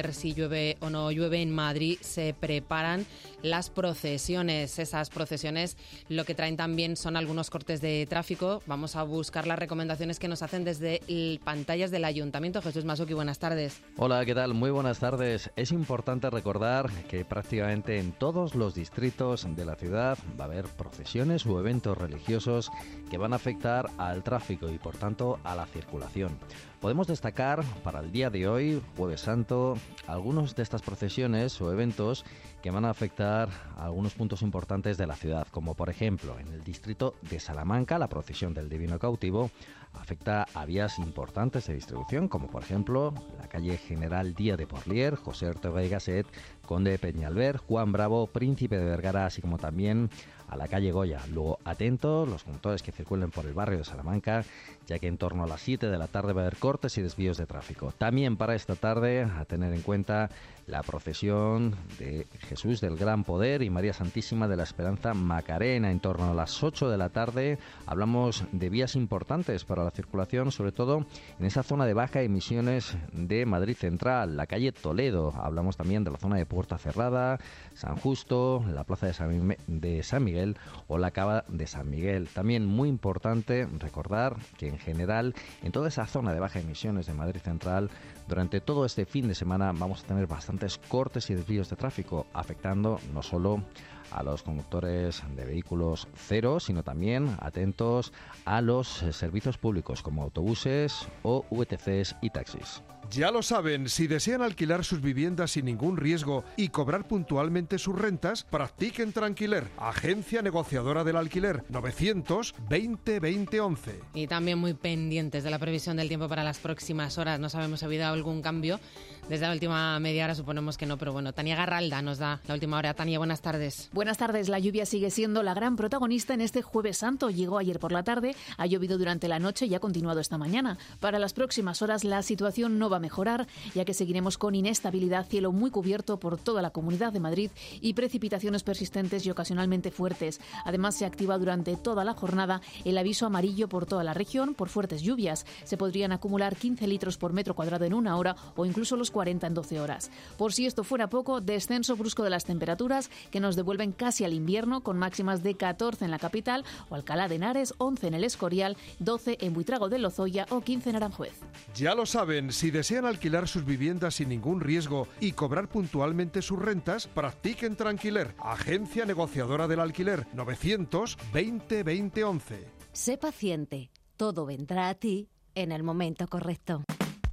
ver si llueve o no llueve, en Madrid se preparan las procesiones. Esas procesiones lo que traen también son algunos cortes de tráfico. Vamos a buscar las recomendaciones que nos hacen desde el pantallas del Ayuntamiento. Jesús Masuki, buenas tardes. Hola, ¿qué tal? Muy buenas tardes. Es importante recordar que prácticamente en todos los distritos de la ciudad va a haber procesiones o eventos religiosos que van a afectar al tráfico y por tanto a la circulación. Podemos destacar para el día de hoy, Jueves Santo, algunos de estas procesiones o eventos que van a afectar a algunos puntos importantes de la ciudad, como por ejemplo en el distrito de Salamanca, la procesión del Divino Cautivo afecta a vías importantes de distribución, como por ejemplo la calle General Díaz de Porlier, José Ortega y Gasset, Conde de Peñalver, Juan Bravo, Príncipe de Vergara, así como también a la calle Goya. Luego, atentos los conductores que circulen por el barrio de Salamanca, ya que en torno a las siete de la tarde va a haber cortes y desvíos de tráfico. También para esta tarde, a tener en cuenta la procesión de Jesús del Gran Poder y María Santísima de la Esperanza Macarena. En torno a las ocho de la tarde hablamos de vías importantes para la circulación, sobre todo en esa zona de baja emisiones de Madrid Central, la calle Toledo. Hablamos también de la zona de Puerta Cerrada, San Justo, la plaza de San, de San Miguel o la cava de San Miguel. También muy importante recordar que en general en toda esa zona de baja emisiones de Madrid Central durante todo este fin de semana vamos a tener bastantes cortes y desvíos de tráfico, afectando no solo a los conductores de vehículos cero, sino también atentos a los servicios públicos como autobuses o V T Cs y taxis. Ya lo saben, si desean alquilar sus viviendas sin ningún riesgo y cobrar puntualmente sus rentas, practiquen Tranquiler, agencia negociadora del alquiler, novecientos veinte veinte once. Y también muy pendientes de la previsión del tiempo para las próximas horas. No sabemos si ha habido algún cambio. Desde la última media hora suponemos que no, pero bueno, Tania Garralda nos da la última hora. Tania, buenas tardes. Buenas tardes. La lluvia sigue siendo la gran protagonista en este Jueves Santo. Llegó ayer por la tarde, ha llovido durante la noche y ha continuado esta mañana. Para las próximas horas la situación no va a mejorar, ya que seguiremos con inestabilidad, cielo muy cubierto por toda la Comunidad de Madrid y precipitaciones persistentes y ocasionalmente fuertes. Además, se activa durante toda la jornada el aviso amarillo por toda la región por fuertes lluvias. Se podrían acumular quince litros por metro cuadrado en una hora o incluso los cuarenta en doce horas. Por si esto fuera poco, descenso brusco de las temperaturas que nos devuelven casi al invierno, con máximas de catorce en la capital o Alcalá de Henares, once en el Escorial, doce en Buitrago de Lozoya o quince en Aranjuez. Ya lo saben, si desean alquilar sus viviendas sin ningún riesgo y cobrar puntualmente sus rentas, practiquen Tranquiler, agencia negociadora del alquiler, novecientos veinte veinte once. Sé paciente, todo vendrá a ti en el momento correcto.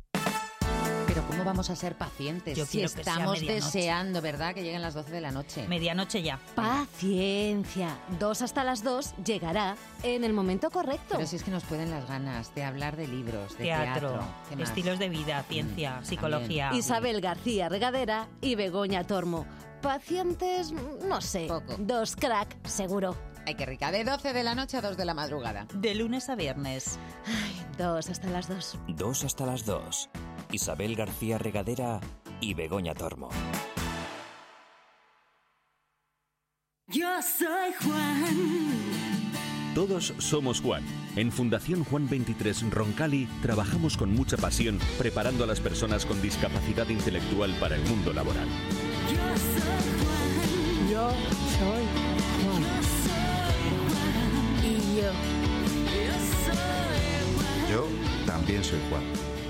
Pero ¿cómo vamos a ser pacientes Yo si quiero que sea estamos medianoche. deseando, verdad, que lleguen las doce de la noche? Medianoche ya. Paciencia. Dos hasta las dos llegará en el momento correcto. Pero si es que nos pueden las ganas de hablar de libros, de Teatro, teatro. ¿Qué más? estilos de vida, ciencia, Mm, psicología. Isabel García Regadera y Begoña Tormo. Pacientes, no sé. Poco. Dos crack, seguro. Ay, qué rica. De doce de la noche a dos de la madrugada. De lunes a viernes. Ay, dos hasta las dos. Dos hasta las dos. Isabel García Regadera y Begoña Tormo. Yo soy Juan. Todos somos Juan. En Fundación Juan veintitrés Roncali trabajamos con mucha pasión preparando a las personas con discapacidad intelectual para el mundo laboral. Yo soy Juan. Yo soy Juan. Y yo. Yo soy Juan. Yo también soy Juan.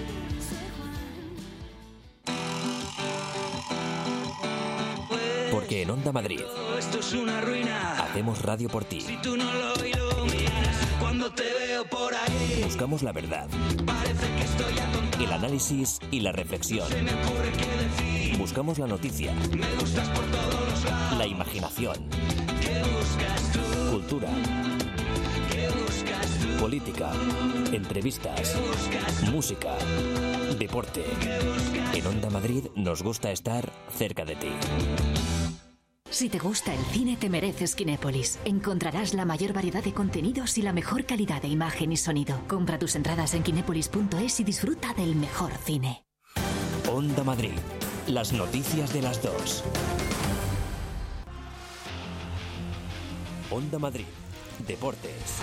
Porque en Onda Madrid Esto es una ruina. hacemos radio por ti. Si tú no lo iluminas, cuando te veo por ahí, Buscamos la verdad, parece que estoy atontado. el análisis y la reflexión. Se me ocurre qué decir. Buscamos la noticia, Me gustas por todos los lados. la imaginación, ¿Qué buscas tú? cultura, ¿Qué buscas tú? política, entrevistas, música, deporte. En Onda Madrid nos gusta estar cerca de ti. Si te gusta el cine, te mereces Kinépolis. Encontrarás la mayor variedad de contenidos y la mejor calidad de imagen y sonido. Compra tus entradas en kinépolis punto es y disfruta del mejor cine. Onda Madrid, las noticias de las dos. Onda Madrid, Deportes.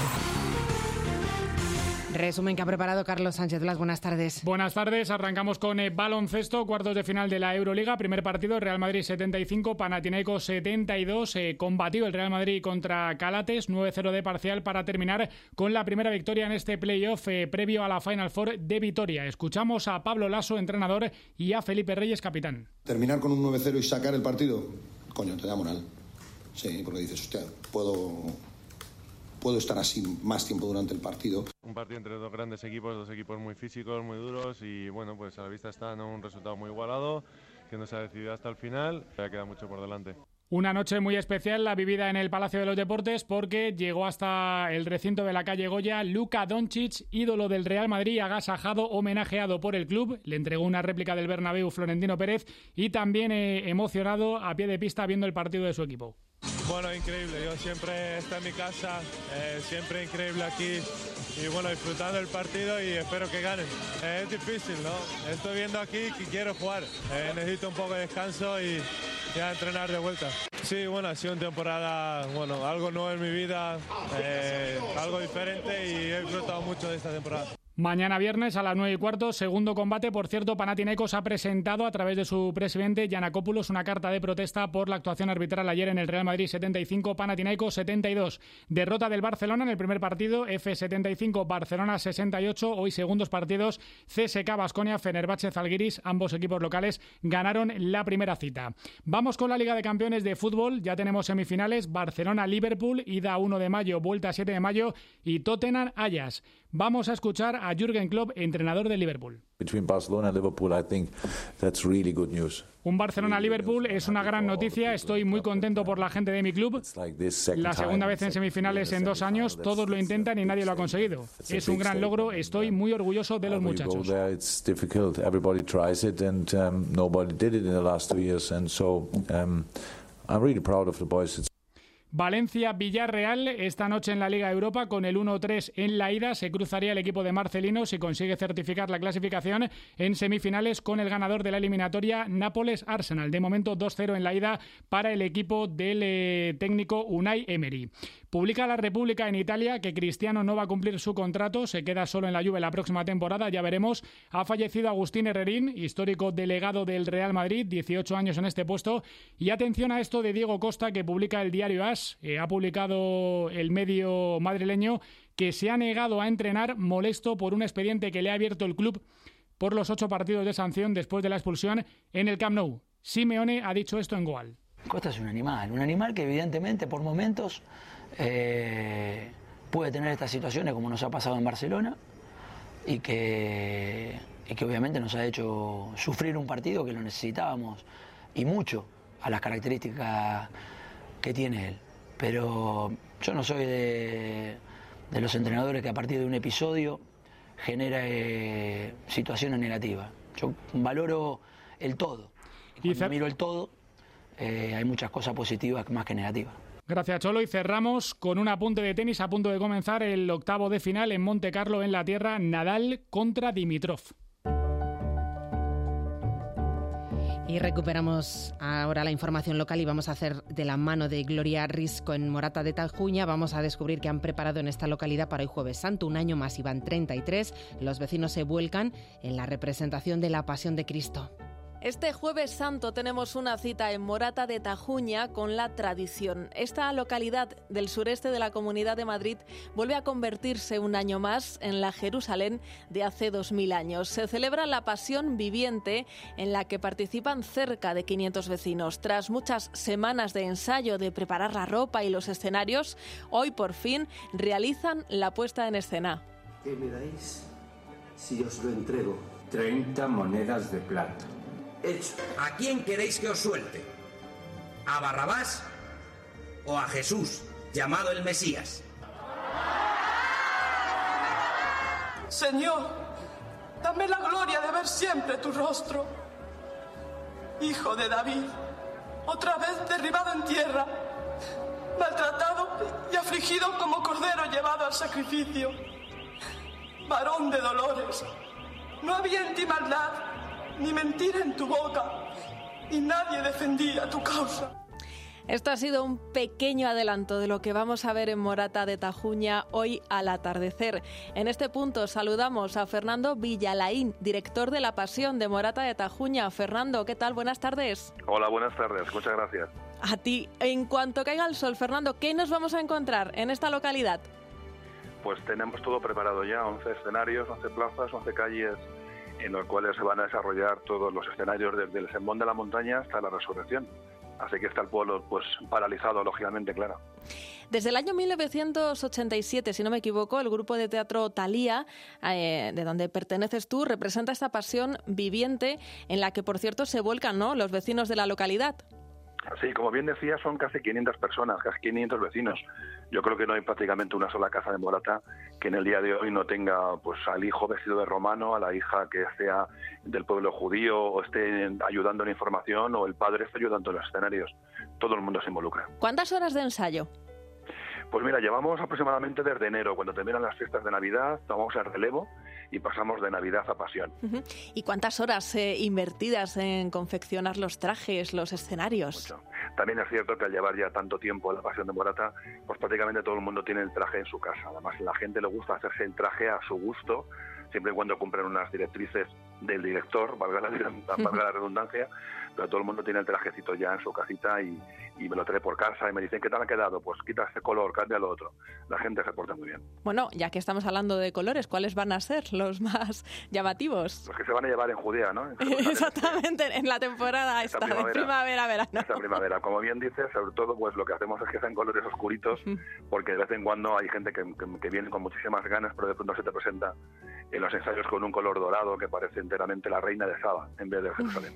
Resumen que ha preparado Carlos Sánchez Blas. Buenas tardes. Buenas tardes. Arrancamos con eh, baloncesto, cuartos de final de la Euroliga. Primer partido, Real Madrid setenta y cinco, Panathinaikos setenta y dos. Eh, combatió el Real Madrid contra Calates, nueve cero de parcial para terminar con la primera victoria en este playoff eh, previo a la Final Four de Vitoria. Escuchamos a Pablo Laso, entrenador, y a Felipe Reyes, capitán. Terminar con un nueve cero y sacar el partido, coño, te da moral. Sí, porque dices, hostia, puedo... puedo estar así más tiempo durante el partido. Un partido entre dos grandes equipos, dos equipos muy físicos, muy duros y bueno, pues a la vista está, ¿no?, un resultado muy igualado que no se ha decidido hasta el final, ya queda mucho por delante. Una noche muy especial la vivida en el Palacio de los Deportes porque llegó hasta el recinto de la calle Goya Luka Doncic, ídolo del Real Madrid, agasajado, homenajeado por el club. Le entregó una réplica del Bernabéu Florentino Pérez y también eh, emocionado a pie de pista viendo el partido de su equipo. Bueno, increíble, yo siempre estoy en mi casa, eh, siempre increíble aquí y bueno, disfrutando el partido y espero que ganen. Eh, es difícil, ¿no? Estoy viendo aquí que quiero jugar, eh, necesito un poco de descanso y ya entrenar de vuelta. Sí, bueno, ha sido una temporada, bueno, algo nuevo en mi vida, eh, algo diferente y he disfrutado mucho de esta temporada. Mañana viernes a las nueve y cuarto, segundo combate. Por cierto, Panathinaikos ha presentado a través de su presidente Giannakopoulos una carta de protesta por la actuación arbitral ayer en el Real Madrid setenta y cinco, Panathinaikos setenta y dos. Derrota del Barcelona en el primer partido, F setenta y cinco, Barcelona sesenta y ocho. Hoy segundos partidos, C S K Baskonia, Fenerbahce Zalgiris, ambos equipos locales ganaron la primera cita. Vamos con la Liga de Campeones de fútbol, ya tenemos semifinales, Barcelona-Liverpool, ida uno de mayo, vuelta siete de mayo y Tottenham-Ajax. Vamos a escuchar a Jürgen Klopp, entrenador de Liverpool. Between Barcelona and Liverpool, I think that's really good news. Un Barcelona-Liverpool es una gran noticia. Estoy muy contento por la gente de mi club. La segunda vez en semifinales en dos años. Todos lo intentan y nadie lo ha conseguido. Es un gran logro. Estoy muy orgulloso de los muchachos. It's difficult. Everybody tries it and um, nobody did it in the last two years. And so um, I'm really proud of the boys. It's Valencia-Villarreal esta noche en la Liga Europa con el uno tres en la ida. Se cruzaría el equipo de Marcelino si consigue certificar la clasificación en semifinales con el ganador de la eliminatoria Nápoles-Arsenal. De momento dos cero en la ida para el equipo del eh, técnico Unai Emery. Publica La República en Italia que Cristiano no va a cumplir su contrato, se queda solo en la Juve la próxima temporada, ya veremos. Ha fallecido Agustín Herrerín, histórico delegado del Real Madrid, dieciocho años en este puesto. Y atención a esto de Diego Costa que publica el diario AS, eh, ha publicado el medio madrileño que se ha negado a entrenar molesto por un expediente que le ha abierto el club por los ocho partidos de sanción después de la expulsión en el Camp Nou. Simeone ha dicho esto en Goal. Costa es un animal, un animal que evidentemente por momentos eh, puede tener estas situaciones como nos ha pasado en Barcelona y que, y que obviamente nos ha hecho sufrir un partido que lo necesitábamos y mucho a las características que tiene él. Pero yo no soy de, de los entrenadores que a partir de un episodio genera eh, situaciones negativas. Yo valoro el todo. Y cuando miro el todo, eh, hay muchas cosas positivas más que negativas. Gracias, Cholo. Y cerramos con un apunte de tenis a punto de comenzar el octavo de final en Monte Carlo, en la tierra. Nadal contra Dimitrov. Y recuperamos ahora la información local y vamos a hacer de la mano de Gloria Risco en Morata de Tajuña. Vamos a descubrir qué han preparado en esta localidad para hoy Jueves Santo. Un año más y van treinta y tres. Los vecinos se vuelcan en la representación de la Pasión de Cristo. Este Jueves Santo tenemos una cita en Morata de Tajuña con la tradición. Esta localidad del sureste de la Comunidad de Madrid vuelve a convertirse un año más en la Jerusalén de hace dos mil años. Se celebra la Pasión Viviente en la que participan cerca de quinientos vecinos. Tras muchas semanas de ensayo de preparar la ropa y los escenarios, hoy por fin realizan la puesta en escena. ¿Qué me dais si os lo entrego? treinta monedas de plata. Hecho. ¿A quién queréis que os suelte? ¿A Barrabás o a Jesús, llamado el Mesías? Señor, dame la gloria de ver siempre tu rostro. Hijo de David, otra vez derribado en tierra, maltratado y afligido como cordero llevado al sacrificio. Varón de dolores, no había en ti maldad, ni mentira en tu boca, y nadie defendía tu causa. Esto ha sido un pequeño adelanto de lo que vamos a ver en Morata de Tajuña hoy al atardecer. En este punto saludamos a Fernando Villalaín, director de La Pasión de Morata de Tajuña. Fernando, ¿qué tal? Buenas tardes. Hola, buenas tardes. Muchas gracias. A ti. En cuanto caiga el sol, Fernando, ¿qué nos vamos a encontrar en esta localidad? Pues tenemos todo preparado ya, once escenarios, once plazas, once calles en los cuales se van a desarrollar todos los escenarios desde el Sermón de la Montaña hasta la Resurrección. Así que está el pueblo pues paralizado, lógicamente, claro. Desde el año mil novecientos ochenta y siete, si no me equivoco, el grupo de teatro Thalía, eh, de donde perteneces tú, representa esta pasión viviente en la que, por cierto, se vuelcan, ¿no?, los vecinos de la localidad. Sí, como bien decía, son casi quinientas personas, casi quinientos vecinos. Yo creo que no hay prácticamente una sola casa de Morata que en el día de hoy no tenga pues al hijo vestido de romano, a la hija que sea del pueblo judío o esté ayudando en información o el padre esté ayudando en los escenarios. Todo el mundo se involucra. ¿Cuántas horas de ensayo? Pues mira, llevamos aproximadamente desde enero, cuando terminan las fiestas de Navidad, tomamos el relevo y pasamos de Navidad a Pasión. Uh-huh. ¿Y cuántas horas eh, invertidas en confeccionar los trajes, los escenarios? Mucho. También es cierto que al llevar ya tanto tiempo la Pasión de Morata, pues prácticamente todo el mundo tiene el traje en su casa. Además, a la gente le gusta hacerse el traje a su gusto, siempre y cuando cumplan unas directrices del director, valga la, valga la redundancia, pero todo el mundo tiene el trajecito ya en su casita y, y me lo trae por casa y me dicen, ¿qué tal ha quedado? Pues quita este color, cambia lo otro. La gente se porta muy bien. Bueno, ya que estamos hablando de colores, ¿cuáles van a ser los más llamativos? Los que se van a llevar en Judea, ¿no? Exactamente, en la temporada esta, esta primavera, primavera, verano. Esta primavera, como bien dices, sobre todo pues lo que hacemos es que sean colores oscuritos, porque de vez en cuando hay gente que, que, que viene con muchísimas ganas, pero de pronto se te presenta en los ensayos con un color dorado que parece enteramente la reina de Saba en vez de Jerusalén.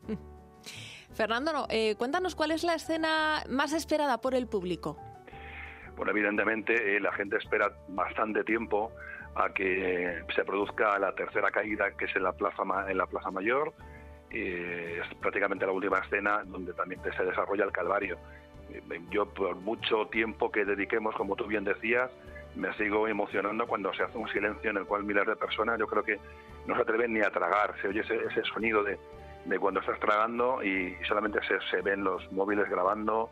Fernando, no, eh, cuéntanos cuál es la escena más esperada por el público. Bueno, evidentemente eh, la gente espera bastante tiempo a que se produzca la tercera caída, que es en la Plaza, en la plaza Mayor. Eh, es prácticamente la última escena donde también se desarrolla el Calvario. Eh, yo, por mucho tiempo que dediquemos, como tú bien decías, me sigo emocionando cuando se hace un silencio en el cual miles de personas, yo creo que no se atreven ni a tragar. Se oye ese, ese sonido de, de cuando estás tragando y, y solamente se, se ven los móviles grabando,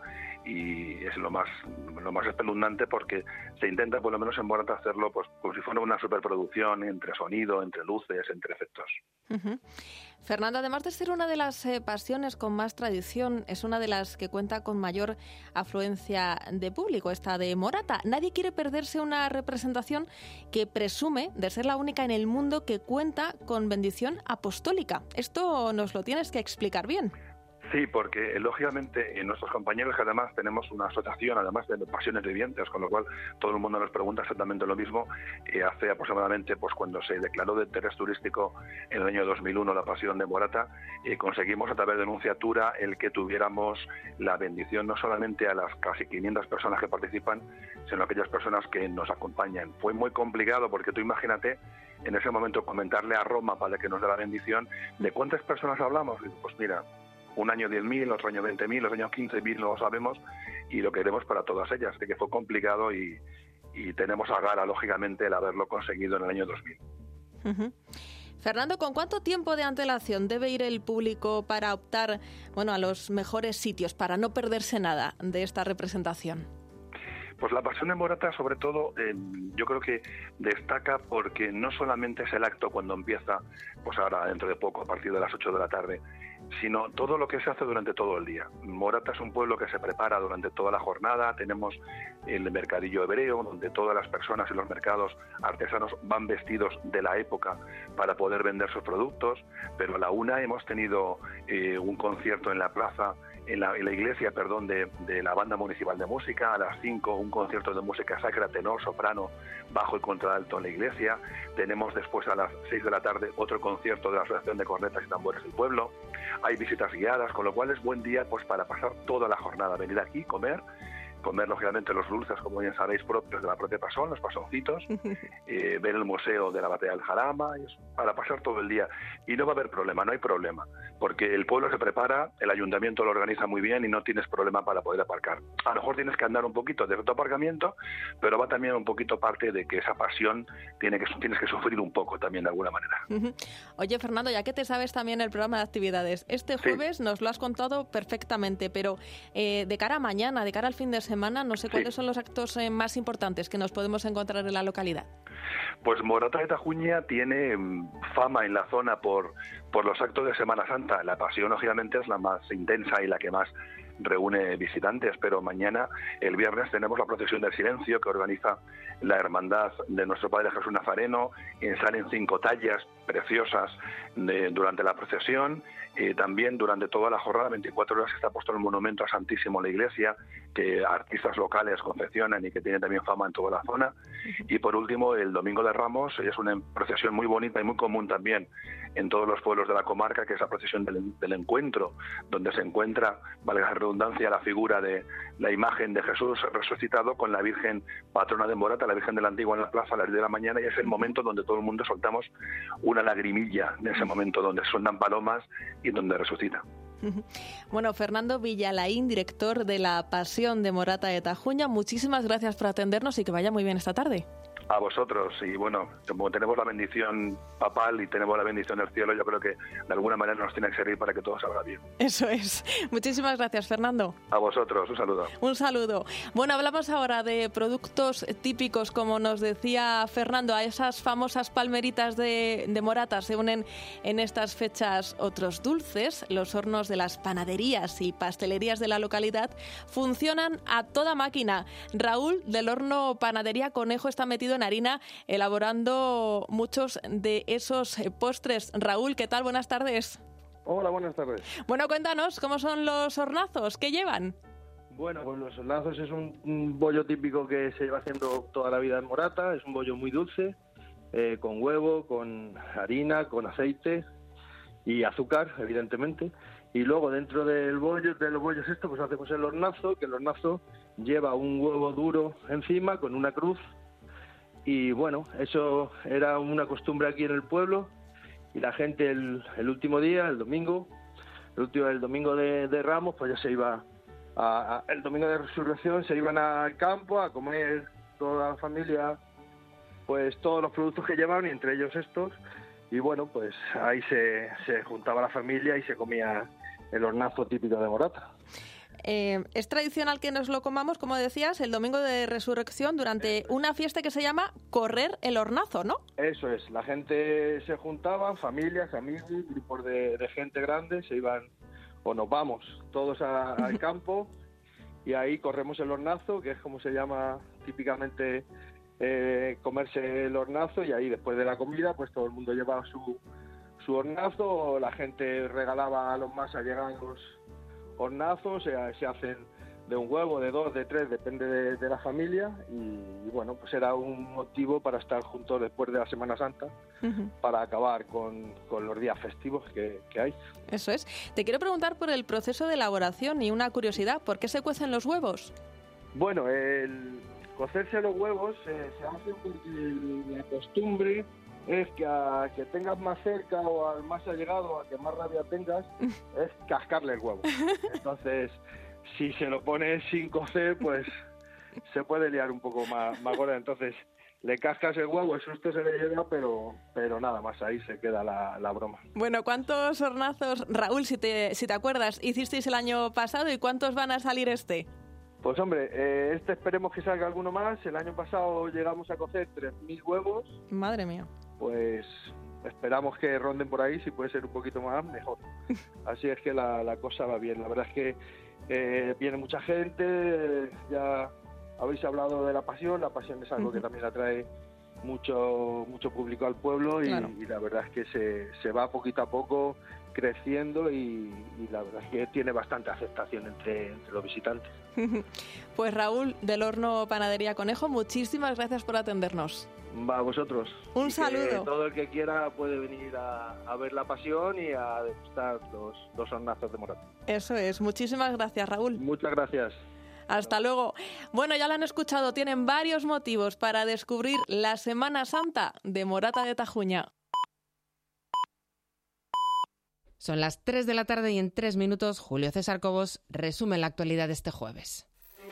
y es lo más lo más espeluznante porque se intenta, por lo menos en Morata, hacerlo pues como si fuera una superproducción entre sonido, entre luces, entre efectos. Uh-huh. Fernando, además de ser una de las eh, pasiones con más tradición, es una de las que cuenta con mayor afluencia de público, esta de Morata. Nadie quiere perderse una representación que presume de ser la única en el mundo que cuenta con bendición apostólica. Esto nos lo tienes que explicar bien. Sí, porque lógicamente nuestros compañeros, que además tenemos una asociación, además de Pasiones Vivientes, con lo cual todo el mundo nos pregunta exactamente lo mismo. Eh, hace aproximadamente, pues cuando se declaró de interés turístico en el año dos mil uno la Pasión de Morata, eh, conseguimos a través de Nunciatura el que tuviéramos la bendición no solamente a las casi quinientas personas que participan, sino a aquellas personas que nos acompañan. Fue muy complicado porque tú imagínate en ese momento comentarle a Roma para que nos dé la bendición de cuántas personas hablamos. Y pues mira, un año diez mil, otro año veinte mil, otro año quince mil, no lo sabemos, y lo queremos para todas ellas. Así que fue complicado y, y tenemos a gala, lógicamente, el haberlo conseguido en el año dos mil. Uh-huh. Fernando, ¿con cuánto tiempo de antelación debe ir el público para optar, bueno, a los mejores sitios, para no perderse nada de esta representación? Pues la Pasión de Morata, sobre todo, eh, yo creo que destaca porque no solamente es el acto cuando empieza, pues ahora dentro de poco, a partir de las ocho de la tarde, sino todo lo que se hace durante todo el día. Morata es un pueblo que se prepara durante toda la jornada. Tenemos el mercadillo hebreo, donde todas las personas en los mercados artesanos van vestidos de la época para poder vender sus productos, pero a la una hemos tenido eh, un concierto en la plaza, en la, en la iglesia, perdón, de, de la Banda Municipal de Música. A las cinco un concierto de música sacra, tenor, soprano, bajo y contralto en la iglesia. Tenemos después a las seis de la tarde otro concierto de la Asociación de Cornetas y Tambores del Pueblo. Hay visitas guiadas, con lo cual es buen día pues para pasar toda la jornada, venir aquí, comer, comer lógicamente los dulces, como bien sabéis, propios de la propia Pasón, los pasoncitos, eh, ver el museo de la batalla del Jarama, y eso, para pasar todo el día. Y no va a haber problema, no hay problema, porque el pueblo se prepara, el ayuntamiento lo organiza muy bien y no tienes problema para poder aparcar. A lo mejor tienes que andar un poquito de tu aparcamiento, pero va también un poquito parte de que esa pasión tiene que, tienes que sufrir un poco también de alguna manera. Oye, Fernando, ya que te sabes también el programa de actividades, este jueves sí. nos lo has contado perfectamente, pero eh, de cara a mañana, de cara al fin de semana, no sé sí. cuáles son los actos eh, más importantes que nos podemos encontrar en la localidad. Pues Morata de Tajuña tiene fama en la zona por, por los actos de Semana Santa. La pasión, lógicamente, es la más intensa y la que más reúne visitantes, pero mañana, el viernes, tenemos la procesión del silencio que organiza la Hermandad de Nuestro Padre Jesús Nazareno. Salen cinco tallas preciosas de, durante la procesión. Eh, también durante toda la jornada, veinticuatro horas, está puesto el monumento a Santísimo en la iglesia, que artistas locales confeccionan y que tiene también fama en toda la zona. Y por último, el Domingo de Ramos es una procesión muy bonita y muy común también en todos los pueblos de la comarca, que es la procesión del, del encuentro, donde se encuentra, valga la redundancia, la figura de la imagen de Jesús resucitado con la Virgen patrona de Morata, la Virgen de la Antigua, en la plaza a las diez de la mañana, y es el momento donde todo el mundo soltamos una lagrimilla, en ese momento donde suenan palomas y donde resucita. Bueno, Fernando Villalaín, director de la Pasión de Morata de Tajuña, muchísimas gracias por atendernos y que vaya muy bien esta tarde. A vosotros, y bueno, como tenemos la bendición papal y tenemos la bendición del cielo, yo creo que de alguna manera nos tiene que servir para que todo salga bien. Eso es. Muchísimas gracias, Fernando. A vosotros, un saludo. Un saludo. Bueno, hablamos ahora de productos típicos, como nos decía Fernando, a esas famosas palmeritas de, de Morata se unen en estas fechas otros dulces. Los hornos de las panaderías y pastelerías de la localidad funcionan a toda máquina. Raúl, del horno Panadería Conejo, está metido en harina elaborando muchos de esos postres. Raúl, ¿qué tal? Buenas tardes. Hola, buenas tardes. Bueno, cuéntanos, ¿cómo son los hornazos? ¿Qué llevan? Bueno, pues los hornazos es un, un bollo típico que se lleva haciendo toda la vida en Morata. Es un bollo muy dulce, eh, con huevo, con harina, con aceite y azúcar, evidentemente. Y luego dentro del bollo, de los bollos estos, pues hacemos el hornazo, que el hornazo lleva un huevo duro encima con una cruz. Y bueno, eso era una costumbre aquí en el pueblo, y la gente el, el último día, el domingo, el último el domingo de, de Ramos, pues ya se iba, a, a, el domingo de Resurrección se iban al campo a comer toda la familia, pues todos los productos que llevaban, y entre ellos estos, y bueno, pues ahí se, se juntaba la familia y se comía el hornazo típico de Morata. Eh, es tradicional que nos lo comamos, como decías, el domingo de Resurrección durante una fiesta que se llama Correr el Hornazo, ¿no? Eso es, la gente se juntaba, familias, amigos, grupos de, de gente grande, se iban, o nos vamos todos a, al campo, y ahí corremos el hornazo, que es como se llama típicamente eh, comerse el hornazo, y ahí después de la comida pues todo el mundo llevaba su, su hornazo, la gente regalaba a los más allegados hornazos, se, se hacen de un huevo, de dos, de tres, depende de, de la familia, y, y bueno, pues era un motivo para estar juntos después de la Semana Santa, uh-huh. para acabar con, con los días festivos que, que hay. Eso es. Te quiero preguntar por el proceso de elaboración y una curiosidad, ¿por qué se cuecen los huevos? Bueno, el cocerse los huevos eh, se hace porque la costumbre es que a que tengas más cerca o al más allegado, a que más rabia tengas, es cascarle el huevo. Entonces, si se lo pones sin cocer, pues se puede liar un poco más, más gorda. Entonces, le cascas el huevo, el susto se le lleva, pero, pero nada más, ahí se queda la, la broma. Bueno, ¿cuántos hornazos, Raúl, si te, si te acuerdas, hicisteis el año pasado y cuántos van a salir este? Pues hombre, eh, este esperemos que salga alguno más. El año pasado llegamos a cocer tres mil huevos. Madre mía. Pues esperamos que ronden por ahí, si puede ser un poquito más, mejor. Así es que la, la cosa va bien. La verdad es que eh, viene mucha gente, ya habéis hablado de la pasión, la pasión es algo uh-huh. que también atrae mucho mucho público al pueblo, y, claro. y la verdad es que se, se va poquito a poco creciendo, y, y la verdad es que tiene bastante aceptación entre, entre los visitantes. Pues Raúl, del Horno Panadería Conejo, muchísimas gracias por atendernos. Va, a vosotros. Un y saludo. Todo el que quiera puede venir a, a ver la pasión y a degustar los, los hornazos de Morata. Eso es. Muchísimas gracias, Raúl. Muchas gracias. Hasta luego. Bueno, ya lo han escuchado, tienen varios motivos para descubrir la Semana Santa de Morata de Tajuña. Son las tres de la tarde y en tres minutos Julio César Cobos resume la actualidad de este jueves.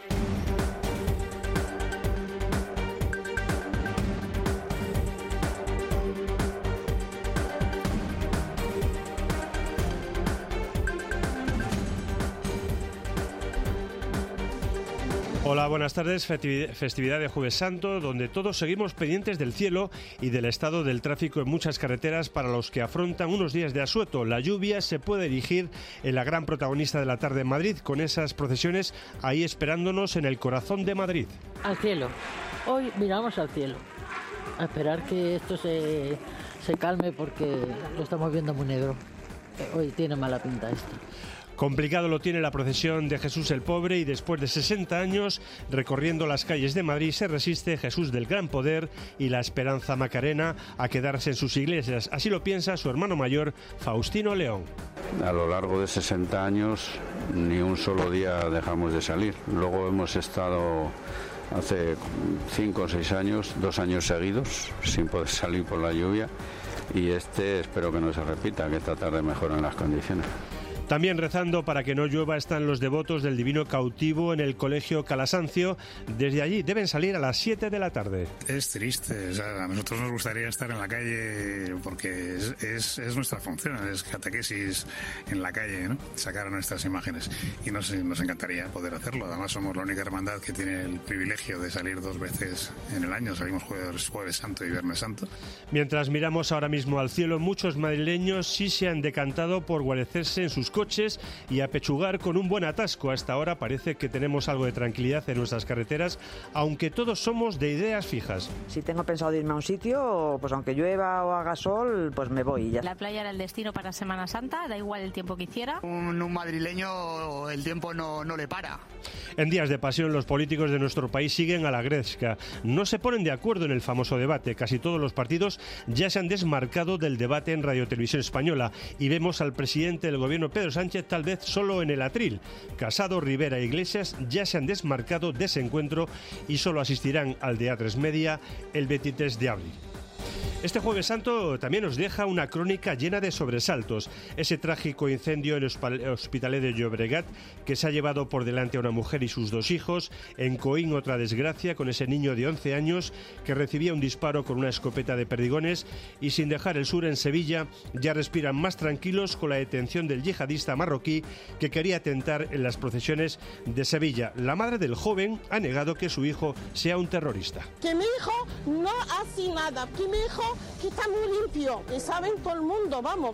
Hola, buenas tardes. Festividad de Jueves Santo, donde todos seguimos pendientes del cielo y del estado del tráfico en muchas carreteras para los que afrontan unos días de asueto. La lluvia se puede erigir en la gran protagonista de la tarde en Madrid, con esas procesiones ahí esperándonos en el corazón de Madrid. Al cielo. Hoy miramos al cielo. A esperar que esto se, se calme porque lo estamos viendo muy negro. Hoy tiene mala pinta esto. Complicado lo tiene la procesión de Jesús el Pobre y después de sesenta años recorriendo las calles de Madrid se resiste Jesús del Gran Poder y la Esperanza Macarena a quedarse en sus iglesias. Así lo piensa su hermano mayor, Faustino León. A lo largo de sesenta años ni un solo día dejamos de salir. Luego hemos estado hace cinco o seis años, dos años seguidos, sin poder salir por la lluvia y este espero que no se repita, que esta tarde mejoren las condiciones. También rezando para que no llueva están los devotos del Divino Cautivo en el Colegio Calasancio. Desde allí deben salir a las siete de la tarde. Es triste, o sea, a nosotros nos gustaría estar en la calle porque es, es, es nuestra función, es catequesis en la calle, ¿no? Sacar nuestras imágenes y nos, nos encantaría poder hacerlo. Además somos la única hermandad que tiene el privilegio de salir dos veces en el año, salimos jueves, jueves Santo y Viernes Santo. Mientras miramos ahora mismo al cielo, muchos madrileños sí se han decantado por guarecerse en sus coches y apechugar con un buen atasco. Hasta ahora parece que tenemos algo de tranquilidad en nuestras carreteras, aunque todos somos de ideas fijas. Si tengo pensado irme a un sitio, pues aunque llueva o haga sol, pues me voy y ya. La playa era el destino para Semana Santa, da igual el tiempo que hiciera. Un, un madrileño el tiempo no, no le para. En días de pasión los políticos de nuestro país siguen a la gresca. No se ponen de acuerdo en el famoso debate. Casi todos los partidos ya se han desmarcado del debate en Radio Televisión Española y vemos al presidente del gobierno Pedro Sánchez tal vez solo en el atril. Casado, Rivera e Iglesias ya se han desmarcado de ese encuentro y solo asistirán al de A tres Media el veintitrés de abril. Este Jueves Santo también nos deja una crónica llena de sobresaltos. Ese trágico incendio en el Hospitalet de Llobregat que se ha llevado por delante a una mujer y sus dos hijos. En Coín otra desgracia con ese niño de once años que recibía un disparo con una escopeta de perdigones. Y sin dejar el sur, en Sevilla ya respiran más tranquilos con la detención del yihadista marroquí que quería atentar en las procesiones de Sevilla. La madre del joven ha negado que su hijo sea un terrorista. Que mi hijo no hace nada, que mi hijo que está muy limpio, y saben todo el mundo, vamos.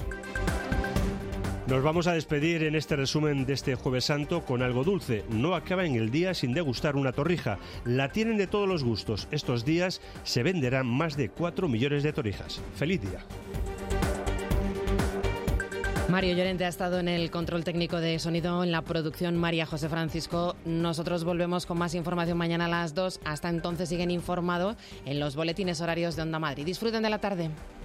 Nos vamos a despedir en este resumen de este Jueves Santo con algo dulce. No acaban el día sin degustar una torrija. La tienen de todos los gustos. Estos días se venderán más de cuatro millones de torrijas. ¡Feliz día! Mario Llorente ha estado en el control técnico de sonido, en la producción María José Francisco. Nosotros volvemos con más información mañana a las dos. Hasta entonces siguen informados en los boletines horarios de Onda Madrid. Disfruten de la tarde.